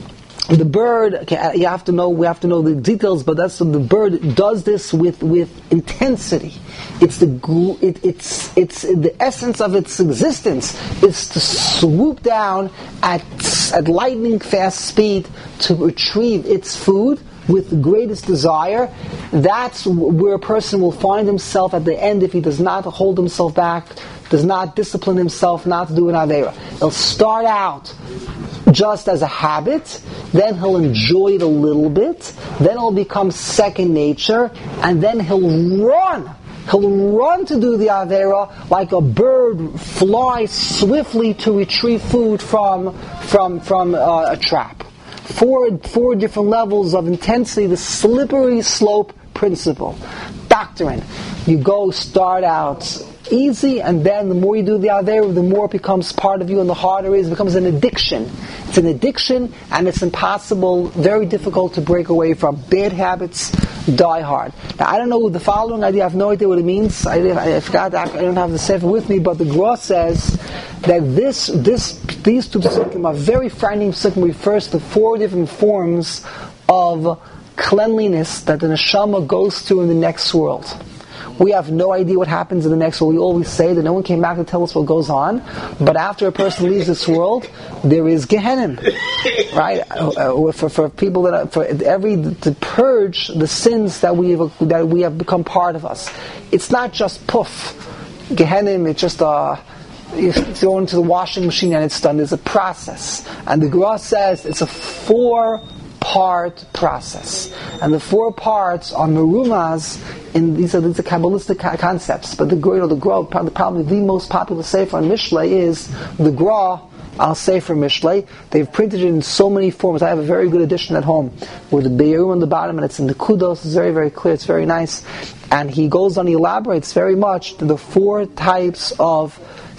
the bird, okay, you have to know, we have to know the details, but that's, the bird does this with, with intensity. It's the, it, it's, it's, the essence of its existence is to swoop down at, at lightning fast speed to retrieve its food with the greatest desire. That's where a person will find himself at the end if he does not hold himself back, does not discipline himself not to do an Aveira. He'll start out just as a habit, then he'll enjoy it a little bit, then it'll become second nature, and then he'll run. He'll run to do the Aveira like a bird flies swiftly to retrieve food from, from, from uh, a trap. Four, four different levels of intensity, the slippery slope principle. Doctrine. You go start out easy, and then the more you do the Aveira, the more it becomes part of you, and the harder it is. It becomes an addiction. It's an addiction, and it's impossible, very difficult to break away from. Bad habits die hard. Now, I don't know the following idea. I have no idea what it means. I, I forgot. I don't have the sefer with me, but the Gra says that this, this, these two psukim are very frightening psukim. Refers to four different forms of cleanliness that the neshama goes through in the next world. We have no idea what happens in the next world. We always say that no one came back to tell us what goes on. But after a person leaves this world, there is Gehenna, right? Uh, for, for people that are, for every to purge the sins that we have that we have become part of us. It's not just poof, Gehenna. It's just a you throw into the washing machine and it's done. There's a process, and the Gra says it's a four part process, and the four parts are merumaz. In these are these are Kabbalistic concepts, but the you know, the Gra, probably the most popular sefer on Mishlei is the Gra al Sefer Mishlei. They've printed it in so many forms. I have a very good edition at home with the Be'erim on the bottom, and it's in the Kudos. It's very, very clear. It's very nice, and he goes on. He elaborates very much to the four types of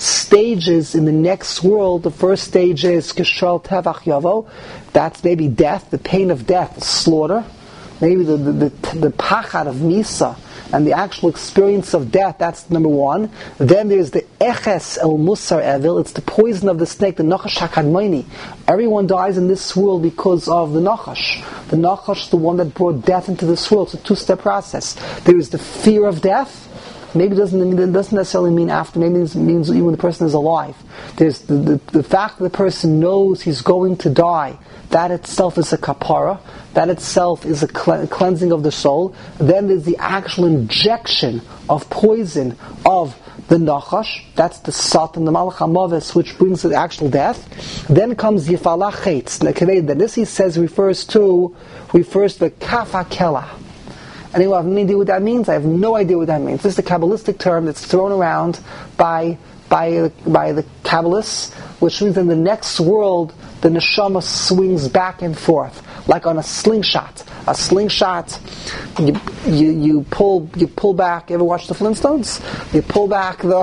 stages in the next world. The first stage is Kishal Tevach Yavo. That's maybe death, the pain of death, slaughter. Maybe the the, the, the pachad of Misa and the actual experience of death. That's number one. Then there's the Eches El Musar Evil. It's the poison of the snake, the Nachash HaKadmoni. Everyone dies in this world because of the Nachash. The Nachash is the one that brought death into this world. It's a two-step process. There is the fear of death. Maybe it doesn't, it doesn't necessarily mean after. Maybe it means even when the person is alive. There's the, the, the fact that the person knows he's going to die. That itself is a kapara. That itself is a cle- cleansing of the soul. Then there's the actual injection of poison of the nachash. That's the satan, the malach hamavis, which brings the actual death. Then comes yifalach chetz. That this, he says, refers to refers to the kafakela. Anyone have any idea what that means? I have no idea what that means. This is a Kabbalistic term that's thrown around by by by the Kabbalists, which means in the next world the neshama swings back and forth like on a slingshot. A slingshot, you you, you pull you pull back. You ever watch the Flintstones? You pull back the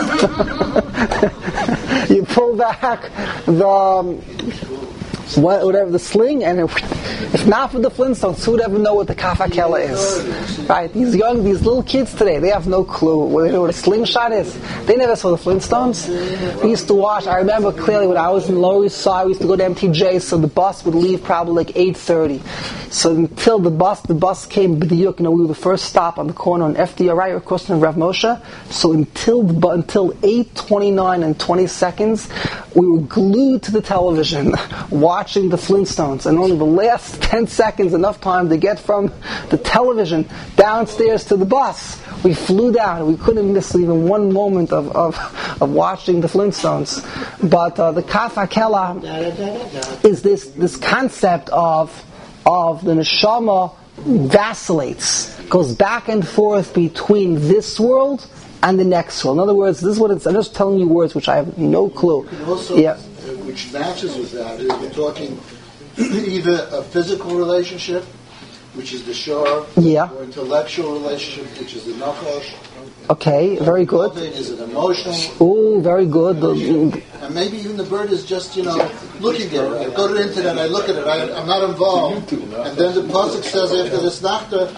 you pull back the. Um, What, whatever the sling, and it, if not for the Flintstones, who would ever know what the kafakela is? Right? These young, these little kids today, they have no clue. They know what a slingshot is. They never saw the Flintstones. We used to watch. I remember clearly when I was in Lower East Side, we used to go to M T J. So the bus would leave probably like eight thirty. So until the bus, the bus came b'diyuk. You know, we were the first stop on the corner on F D R, right across from Rav Moshe. So until the, until eight twenty-nine and twenty seconds, we were glued to the television, watching the Flintstones, and only the last ten seconds, enough time to get from the television downstairs to the bus. We flew down. We couldn't miss even one moment of, of, of watching the Flintstones. But uh, the Kaf HaKela is this this concept of of the neshama vacillates, goes back and forth between this world and the next world. In other words, this is what it's. I'm just telling you words which I have no clue. And also, yeah. uh, which matches with that is we're talking either a physical relationship, which is the shor, yeah. or intellectual relationship, which is the nachash. Okay, very good. Is it emotional? Oh, very good. And maybe even the bird is just, you know, looking at it. I go to the internet, I look at it, I, I'm not involved. And then the pasuk says after this nachta,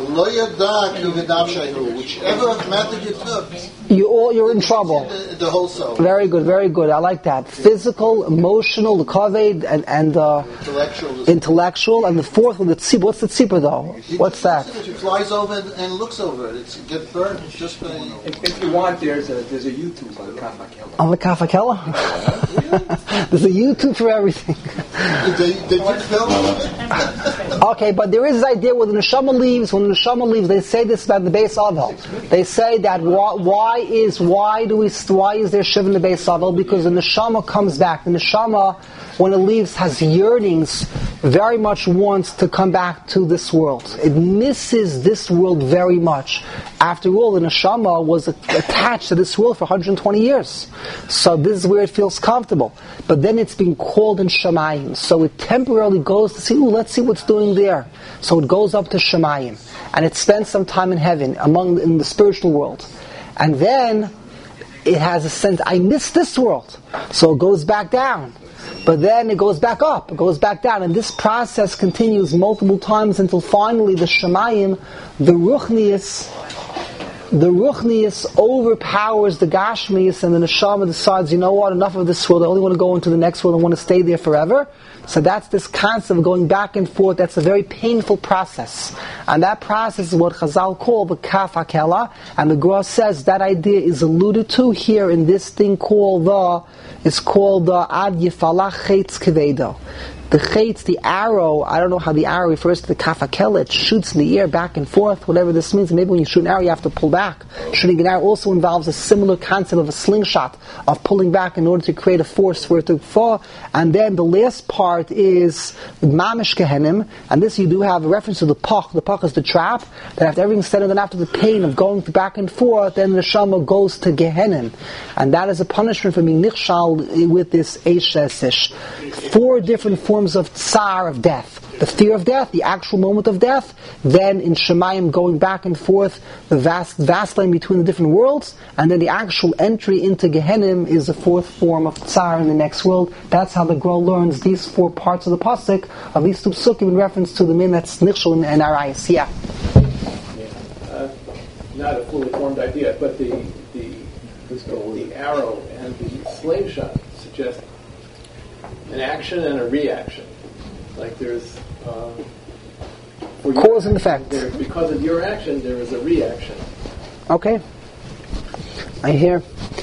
whichever method you took, you all you're in trouble. The, the whole soul. Very good, very good. I like that. Physical, emotional, the kaved, and and uh, intellectual. Intellectual, and the fourth one, the tzibur. What's the tzibur though? What's that? It flies over and, and looks over it. It's, it gets burned just by. If, if you want, there's a there's a YouTube on Kaf HaKela. On the Kaf HaKela? There's a YouTube for everything. they, they did film it. Okay, but there is this idea where the neshama leaves. When the neshama leaves, they say this about the Beis Avel. They say that why, why is why do we why is there shiva in the Beis Avel? Because the neshama comes back. The neshama, when it leaves, has yearnings. Very much wants to come back to this world. It misses this world very much. After all, the neshama was attached to this world for one hundred twenty years. So this is where it feels comfortable. But then it's being called in Shemayim. So it temporarily goes to see, ooh, let's see what's doing there. So it goes up to Shemayim. And it spends some time in heaven, among in the spiritual world. And then it has a sense, I miss this world. So it goes back down. But then it goes back up, it goes back down, and this process continues multiple times until finally the Shemayim, the Ruchnius, the Ruchnius overpowers the Gashmius, and the Neshama decides, you know what, enough of this world, I only want to go into the next world, I want to stay there forever. So that's this concept of going back and forth. That's a very painful process. And that process is what Chazal call the Kaf HaKela. And the Gra says that idea is alluded to here in this thing called the, it's called the Ad Yifalach Chetz Kevedo. The chetz, the arrow, I don't know how the arrow refers to the Kaf HaKela, it shoots in the air back and forth, whatever this means. Maybe when you shoot an arrow you have to pull back. Shooting an arrow also involves a similar concept of a slingshot, of pulling back in order to create a force for it to fall. And then the last part is Mamish Gehenim, and this you do have a reference to the Pach. The Pach is the trap, that after everything's said and then after the pain of going back and forth, then the Neshama goes to Gehenim. And that is a punishment for being nichshal with this Eish Esish. Four different forms of tsar, of death. The fear of death, the actual moment of death, then in Shemayim going back and forth, the vast, vast line between the different worlds, and then the actual entry into Gehenim is the fourth form of tsar in the next world. That's how the Gra learns these four parts of the pasuk of these two psukim in reference to the min that's nichshel and arayis. Yeah. yeah. Uh, not a fully formed idea, but the the the arrow and the slingshot suggest an action and a reaction. Like there's uh, for cause and effect. There, because of your action, there is a reaction. Okay. I hear.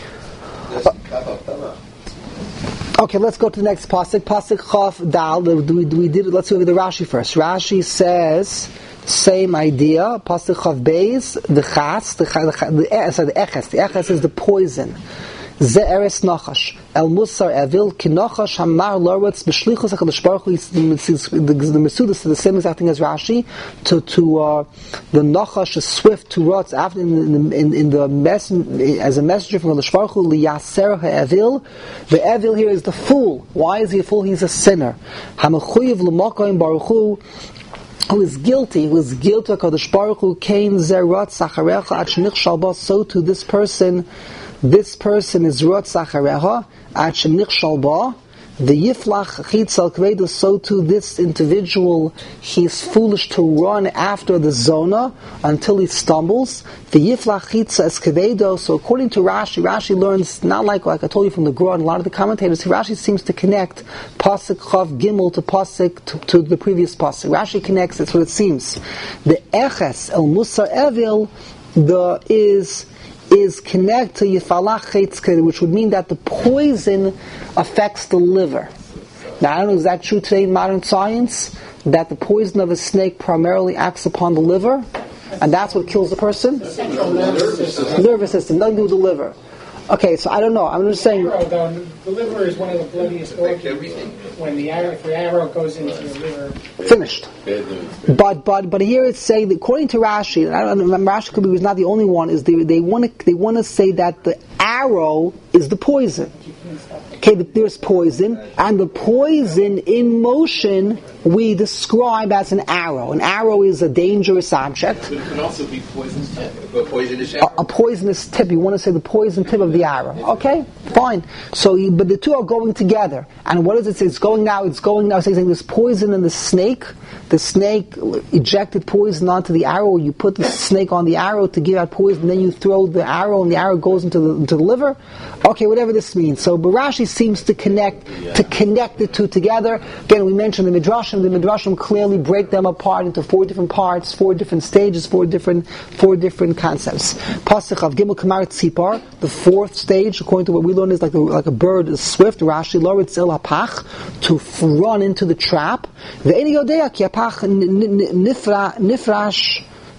Okay, let's go to the next pasuk. Pasuk Chaf Dal. We, we did it. Let's go with the Rashi first. Rashi says same idea. Pasuk Chaf Beis. The chas, the the the eches. The eches is the poison. Ze eres nachash el musar evil ki nachash hamar lorwitz b'shlichus hakadosh baruch hu. The Mesudas is the same exact thing as Rashi. To to uh, the nachash is swift to rot after in, in, in the mess as a messenger from Hakadosh Baruch Hu liyaser ha'evil. The evil here is the fool. Why is he a fool? He's a sinner. Hamachuyev l'makayim baruch hu. Who is guilty? Who is guilty? Hakadosh Baruch Hu kain zerot sacharecha at shnichshal ba. So to this person. This person is Rot Sachareha, Achem Nichshal Ba, the Yiflach Chitzal Kvedo, so to this individual, he is foolish to run after the Zona until he stumbles. The Yiflach Chitzal Kvedo, so according to Rashi, Rashi learns, not like like I told you from the Gra and a lot of the commentators, Rashi seems to connect Pasuk Chav Gimel to Pasuk to, to the previous Pasuk. Rashi connects, that's what it seems. The Eches El Musar Evil, the is is connect to Yifalach Chetzker, which would mean that the poison affects the liver. Now, I don't know, is that true today in modern science? That the poison of a snake primarily acts upon the liver? And that's what kills the person? Nervous system. Nervous system, nothing to do with the liver. Okay, so I don't know. I'm just saying. Arrow, though, the liver is one of the bloodiest organs. When the arrow, if the arrow goes into the liver, finished. But but but here it's saying that according to Rashi, and I don't know, Rashi could be was not the only one. Is they they want to they want to say that the arrow is the poison. Okay, there's poison, and the poison in motion we describe as an arrow. An arrow is a dangerous object. But it could also be poison tip. A poisonous arrow. A, a poisonous tip. You want to say the poison tip of the arrow. Okay, fine. So, you, but the two are going together. And what does it say? It's going now. It's going now. It's saying there's poison in the snake. The snake ejected poison onto the arrow. You put the snake on the arrow to give out poison. Then you throw the arrow, and the arrow goes into the into the liver. Okay, whatever this means. So, but Rashi seems to connect yeah. to connect the two together. Again, we mentioned the Midrashim. The Midrashim clearly break them apart into four different parts, four different stages, four different four different concepts. Pasuk of Gimel Kamar Tzipar, the fourth stage, according to what we learn, is like a, like a bird is swift. Rashi Loritz El Hapach, to run into the trap. Ve'eni Yodea Ki Hapach Nifrash.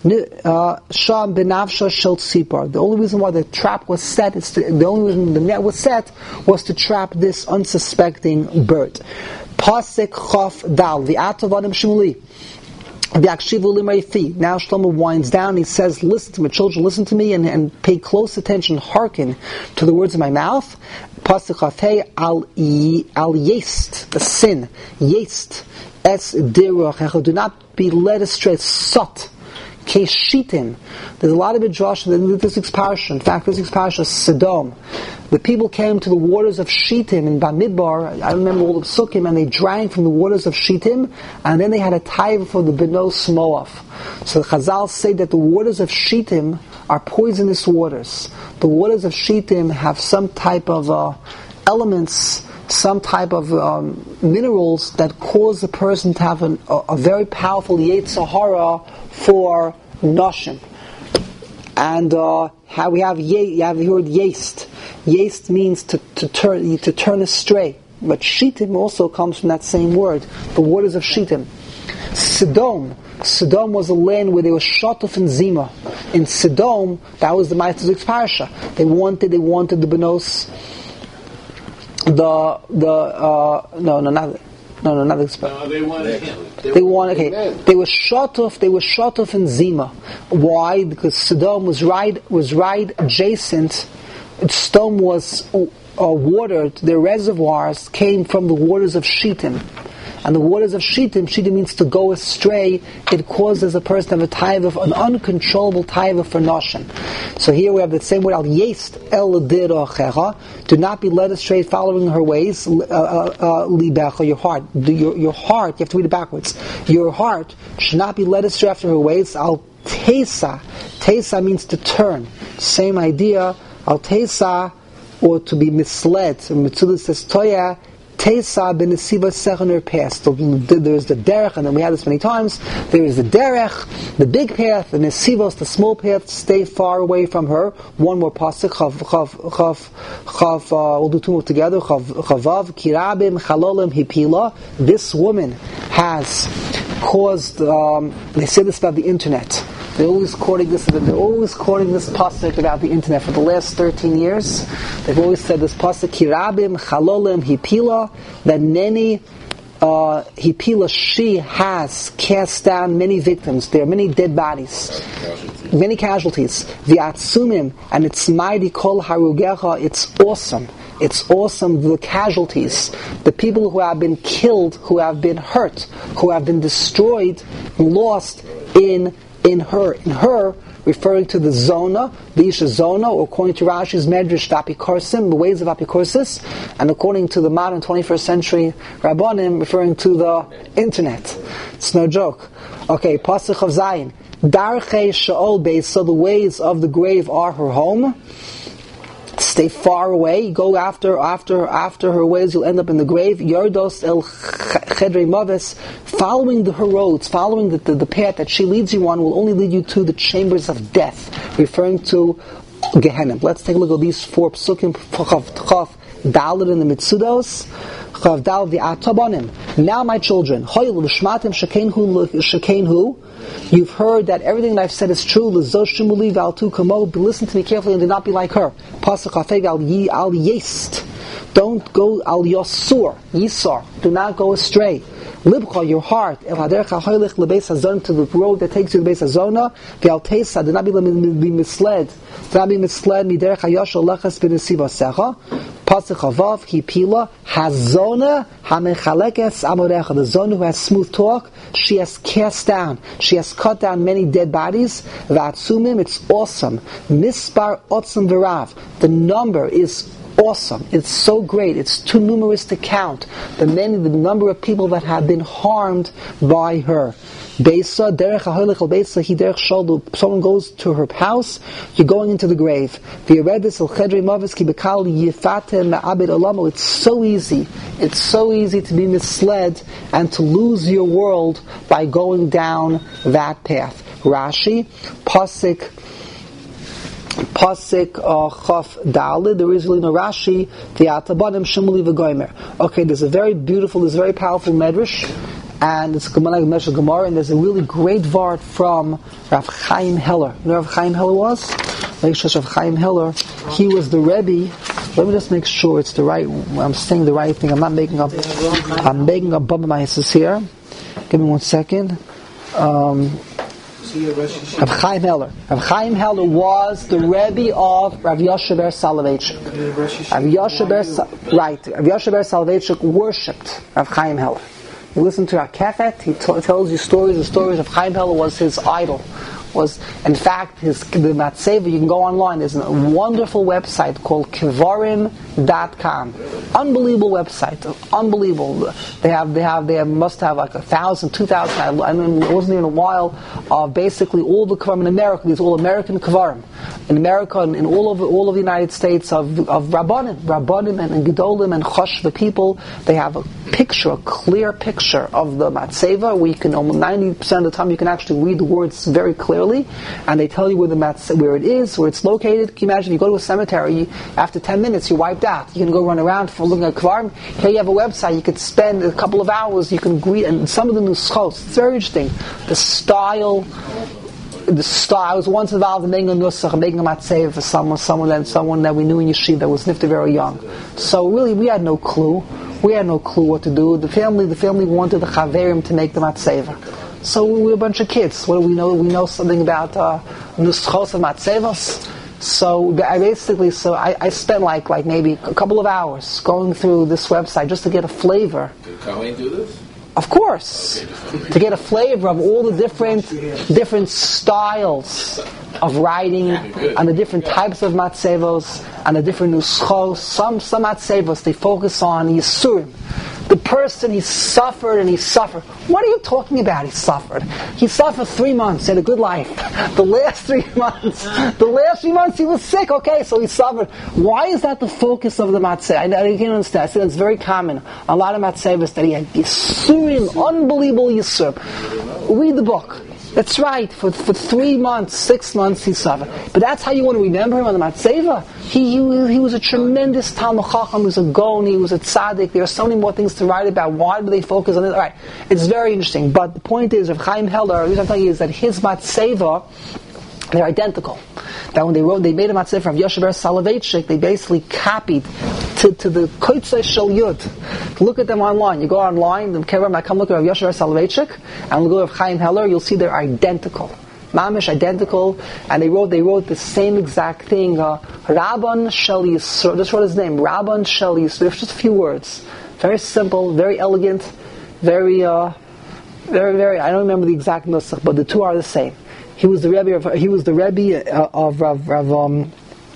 Sham benavsha shel tzipar. The only reason why the trap was set, is to, the only reason the net was set was to trap this unsuspecting bird. Pasek Chof Dal V'atavadim Shmuli. Now Shlomo winds down. He says, "Listen to me, children. Listen to me, and, and pay close attention. Hearken to the words of my mouth." Pasek Chafei al al yest, the sin yest es dirach. Do not be led astray. Sot. Keshitim. There's a lot of midrash in this week's parasha. In fact, this week's parasha is Sodom. The people came to the waters of Shittim in Bamidbar. I remember all the psukim, and they drank from the waters of Shittim, and then they had a taiva for the Benos Moav. So the Chazal say that the waters of Shittim are poisonous waters. The waters of Shittim have some type of uh, elements, some type of um, minerals that cause the person to have an, a, a very powerful Yetzer Hara for noshim. And uh, how we have ye, you have heard yeast. Yeast means to, to turn to turn astray. But Shittim also comes from that same word, the waters of Shittim. Sodom. Sodom was a land where there was Shotuf and Zima. In Sodom, that was the Ma'atzik's parasha. They wanted, they wanted the Benos. The the uh, no no not no no not the no, they wanted him. They, they wanted okay. They were shot off. They were shot off in Zima. Why? Because Sodom was right was right adjacent. Sodom was uh, watered. Their reservoirs came from the waters of Shittim. And the waters of Shittim, Shittim means to go astray. It causes a person to have a taiva, an uncontrollable taiva for noshim. So here we have the same word, al yest el dirochecha. Do not be led astray following her ways. Libecha, your heart. Your, your heart, you have to read it backwards. Your heart should not be led astray after her ways. Al tesa. Tesa means to turn. Same idea. Al tesa, or to be misled. Mitzvah says toya. Tesa b'nesiva sechoner past. There's the derech, and then we had this many times. There is the derech, the big path, the nesivos, the small path. Stay far away from her. One more pasuk. Chav, chav, chav, chav. Uh, we'll do two more together. Chav, chavav, kirabim, chalolim, hipila. This woman has caused. Um, they say this about the internet. They're always quoting this. They're always quoting this pasuk about the internet for the last thirteen years. They've always said this pasuk: "Kirabim chalolim hipila." That many uh, hipila, she has cast down many victims. There are many dead bodies, many casualties. V'atzumim, and it's mighty kol harugecha. It's awesome. It's awesome, the casualties, the people who have been killed, who have been hurt, who have been destroyed, lost in. In her, in her, referring to the zona, the Isha zona, or according to Rashi's Medrash, the apikorsim, the ways of apikorsis, and according to the modern twenty-first century Rabbanim, referring to the internet. It's no joke. Okay, Pasuk of Zayin. Darchei Sha'ol Beis, so the ways of the grave are her home. Stay far away. Go after after after her ways. You'll end up in the grave. Yordos el chedrei maves. Following the, her roads, following the, the, the path that she leads you on, will only lead you to the chambers of death, referring to Gehenna. Let's take a look at these four psukim. Chav Dalet in the Mitzudos. Now, my children, you've heard that everything that I've said is true. Listen to me carefully and do not be like her. Don't go al yasur, yisar. Do not go astray. Libcha, your heart, el hadercha hoylech lebeis hazon, to the road that takes you to the beis hazona. Ve'al teisa, do not be, be misled. Do not be misled. Miderech hayashal lechas b'nesivasecha. Pasuk havav hipila hazona hamechalekes amorecha. The zona who has smooth talk, she has cast down. She has cut down many dead bodies. Va'atzumim, it's awesome. Mispar otzim v'rav. The number is awesome. It's so great. It's too numerous to count. The many, the number of people that have been harmed by her. Beisa, derech haholich al beisa, he derech shaldu. Someone goes to her house, you're going into the grave. V'yeredis al chedrei mavis ki bekal yifatem ma'abed olamo. It's so easy. It's so easy to be misled and to lose your world by going down that path. Rashi, Pasik, Pasik Chaf Dalid, there is really no Rashi, the Atabanim Shemuli V'Goymer. Okay, there's a very beautiful, there's a very powerful Medrash, and it's Gemara, Gemara, and there's a really great vart from Rav Chaim Heller. You know Rav Chaim Heller was? Rav Chaim Heller, he was the Rebbe. Let me just make sure it's the right, I'm saying the right thing, I'm not making up, I'm making up Baba Maisis here. Give me one second. Um, Rav Chaim Heller. Rav Chaim Heller was the Rebbe of Rav Yoshe ber Soloveitchik. Rav Yoshe ber, right, Rav Yoshe ber Soloveitchik worshipped Rav Chaim Heller. You listen to Rakefet, he t- tells you stories, the stories of Chaim Heller was his idol. Was, in fact, his the Matseva, you can go online, there's a wonderful website called Kevarim dot com. Unbelievable website, unbelievable. They have, they have, they have, must have like a thousand, two thousand, I mean, it wasn't even a while, of basically all the Kevarim in America, these all American Kevarim. In America and in all over all of the United States of, of Rabbanim, Rabbanim and, and Gedolim and Chosh, the people, they have a picture, a clear picture of the Matseva, where you can, almost ninety percent of the time, you can actually read the words very clearly. And they tell you where the mats, where it is, where it's located. Can you imagine if you go to a cemetery, you, after ten minutes you're wiped out. You can go run around for looking at Kvarim. Here you have a website, you could spend a couple of hours, you can read, and some of the nuschos, it's very interesting. The style, the style, I was once involved in making a nusach, making a matzeh for someone, someone that, someone that we knew in yeshiva that was nifta very young. So really, we had no clue. We had no clue what to do. The family, the family wanted the chaverim to make the matzeh. So we were a bunch of kids. What do we know? We know something about nuschos and matzevos. So I basically, so I, I spent like like maybe a couple of hours going through this website just to get a flavor. Did Colleen do this? Of course, to get a flavor of all the different different styles of writing and the different types of matzevos and the different nuschos. Some some matzevos they focus on yisurim. The person, he suffered and he suffered. What are you talking about? He suffered. He suffered three months, had a good life. The last three months, the last three months he was sick. Okay, so he suffered. Why is that the focus of the matzeh? I, I can't understand. I said it's very common. A lot of matzehs that he had yisurim, unbelievable yisur. Read the book. That's right. For for three months, six months, he suffered. But that's how you want to remember him on the Matzeva. He he, he was a tremendous Talmud Chacham. He was a Gon. He was a Tzaddik. There are so many more things to write about. Why do they focus on it? All right, it's very interesting. But the point is, of Chaim Heller, the reason I'm telling you is that his Matzeva, they're identical. That when they wrote, they made a matzeh from Yoshe ber Soloveitchik, they basically copied to, to the Kotzei Shel Yud. Look at them online. You go online, the Kevarim, I come look at Yoshe ber Soloveitchik, and look at Chaim Heller, you'll see they're identical. Mamish identical, and they wrote they wrote the same exact thing. Uh, Rabban Shel Yisur, just wrote his name, Rabban Shel Yisur. There's just a few words. Very simple, very elegant, very, uh, very, very, I don't remember the exact nusach, but the two are the same. He was the Rebbe of he was the Rebbe of Rav Rav um,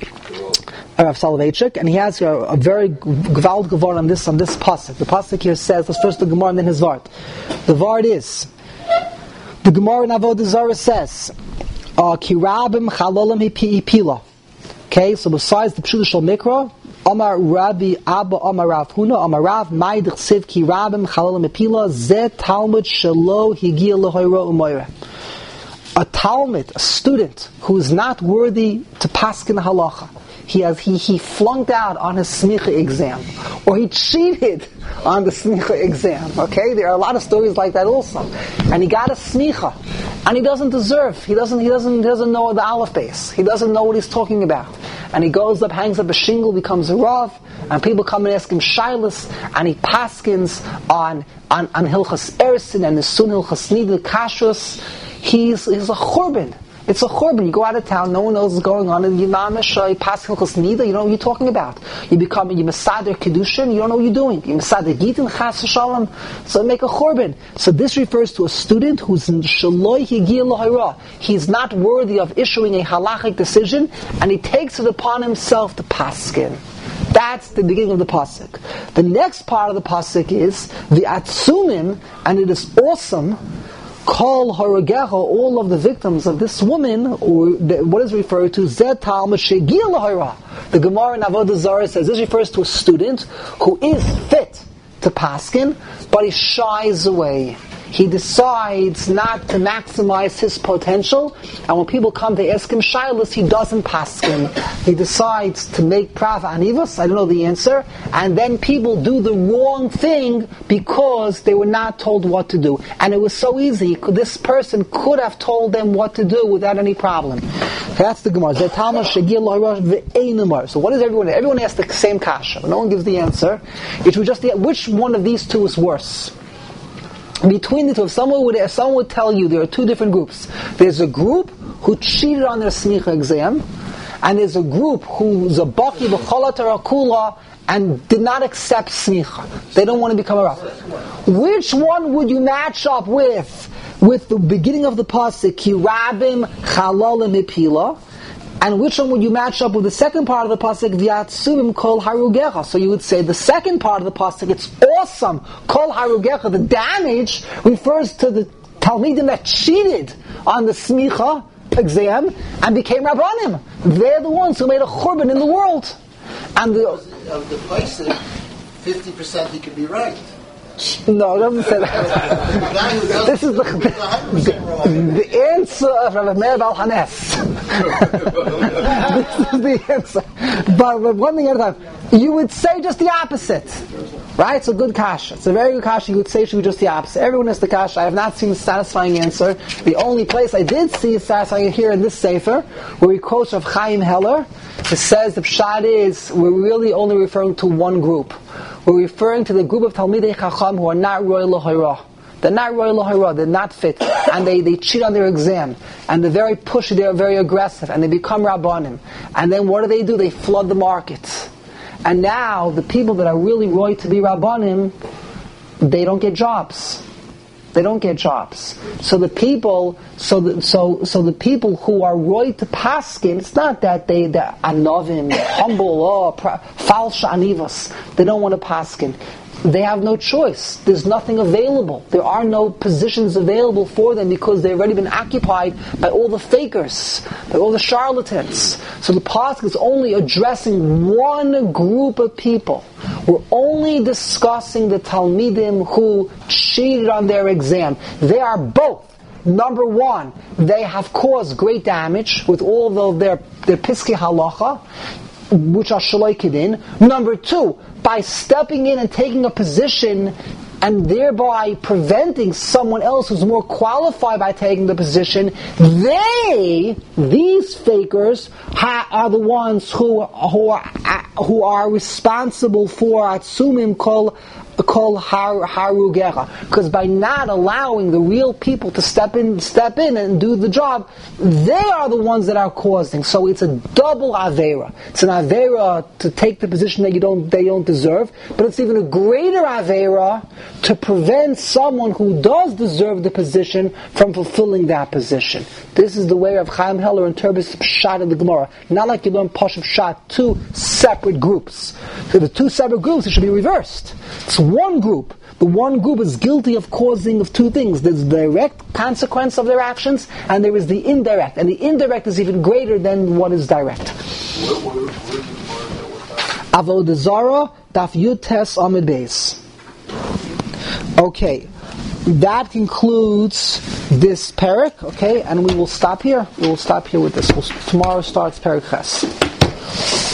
Rav Soloveitchik, and he has a, a very gevald gevard on this on this pasuk. The pasuk here says, let's first the Gemara and then his vart. The vart is the Gemara in Avodah Zarah says, "Kirabim chalolim hipila." Okay, so besides the Pshuta Shel Mikra, Amar Rabbi Abba Amar Rav Huna Amar Rav Ma'idich Siv Kirabim chalolim hipila Zeh Talmud Shelo Higia Lehoira Umoira. A Talmud, a student who is not worthy to paskin halacha, he has he he flunked out on his smicha exam, or he cheated on the smicha exam. Okay, there are a lot of stories like that also, and he got a smicha, and he doesn't deserve. He doesn't. He doesn't. He doesn't know the aleph base. He doesn't know what he's talking about, and he goes up, hangs up a shingle, becomes a rav, and people come and ask him shilas, and he paskins on on on hilchas ersin and the sun hilchas nida kashrus. He's he's a churban. It's a churban. You go out of town, no one knows what's going on, and you mamish paskin hilchas nida. You don't know what you're talking about. You become you masader kedushin. You don't know what you're doing. You masader gitin chas shalom. So make a churban. So this refers to a student who's in shaloi higil lahira. He's not worthy of issuing a halachic decision, and he takes it upon himself to paskin. That's the beginning of the pasuk. The next part of the pasuk is the atzumim, and it is awesome. Call haragecha, all of the victims of this woman, or the, what is referred to, zet talmud shegil lahira. The Gemara in Avodah Zarah says this refers to a student who is fit to paskin, but he shies away. He decides not to maximize his potential, and when people come to ask him shilas, he doesn't paskin. He decides to make prav anivus, I don't know the answer, and then people do the wrong thing because they were not told what to do. And it was so easy, this person could have told them what to do without any problem. That's the Gemara. So what is everyone? Everyone asks the same kasha. No one gives the answer. It was just the, which one of these two is worse? Between the two, if someone would, if someone would tell you there are two different groups. There's a group who cheated on their smicha exam, and there's a group who's a baki v'cholat kula and did not accept smicha. They don't want to become a rav. Which one would you match up with? With the beginning of the pasuk, kirabim chalalim ipila. And which one would you match up with the second part of the pasuk, v'yatsuvim kol harugecha? So you would say the second part of the pasuk, it's awesome, kol harugecha. The damage refers to the talmidim that cheated on the smicha exam and became rabbanim. They're the ones who made a churban in the world. And the of the pasuk, fifty percent he could be right. No, it doesn't say that. This is the, the, the answer of Rav Meir Baal Hanes. This is the answer. But, but one thing at a time, you would say just the opposite. Right? It's a good kasha. It's a very good kasha. You would say it should be just the opposite. Everyone has the kasha. I have not seen a satisfying answer. The only place I did see a satisfying here in this sefer, where he quotes of Chaim Heller, it says the pshat is, we're really only referring to one group. We're referring to the group of Talmidei Chacham who are not Roy L'Hoira. They're not Roy L'Hoira, they're not fit, and they, they cheat on their exam, and they're very pushy, they're very aggressive, and they become Rabbanim. And then what do they do? They flood the market. And now, the people that are really Roy to be Rabbanim, they don't get jobs. They don't get jobs. So the people, so the, so so the people who are roy to paskin, it's not that they they're anovim, humble, oh, falsh anivos. They don't want to paskin. They have no choice. There's nothing available. There are no positions available for them because they've already been occupied by all the fakers, by all the charlatans. So the pasuk is only addressing one group of people. We're only discussing the Talmidim who cheated on their exam. They are both. Number one, they have caused great damage with all of their, their piskei halacha, which are shaloi kedin. Number two, by stepping in and taking a position and thereby preventing someone else who's more qualified by taking the position, they, these fakers, ha, are the ones who who are who are responsible for atzumim kol kol harugecha. Because by not allowing the real people to step in, step in and do the job, they are the ones that are causing. So it's a double avera. It's an avera to take the position that you don't they don't deserve, but it's even a greater avera to prevent someone who does deserve the position from fulfilling that position. This is the way of Chaim Heller interprets Pshat of the Gemara. Not like you learn Pashup Pshat, two separate groups. So the two separate groups, it should be reversed. It's one group. The one group is guilty of causing of two things. There's the direct consequence of their actions, and there is the indirect. And the indirect is even greater than what is direct. Avodah Zarah, Daf Yud Tes Amid Beis. Okay, that concludes this parak, okay, and we will stop here. We will stop here with this. We'll, tomorrow starts Parak Ches.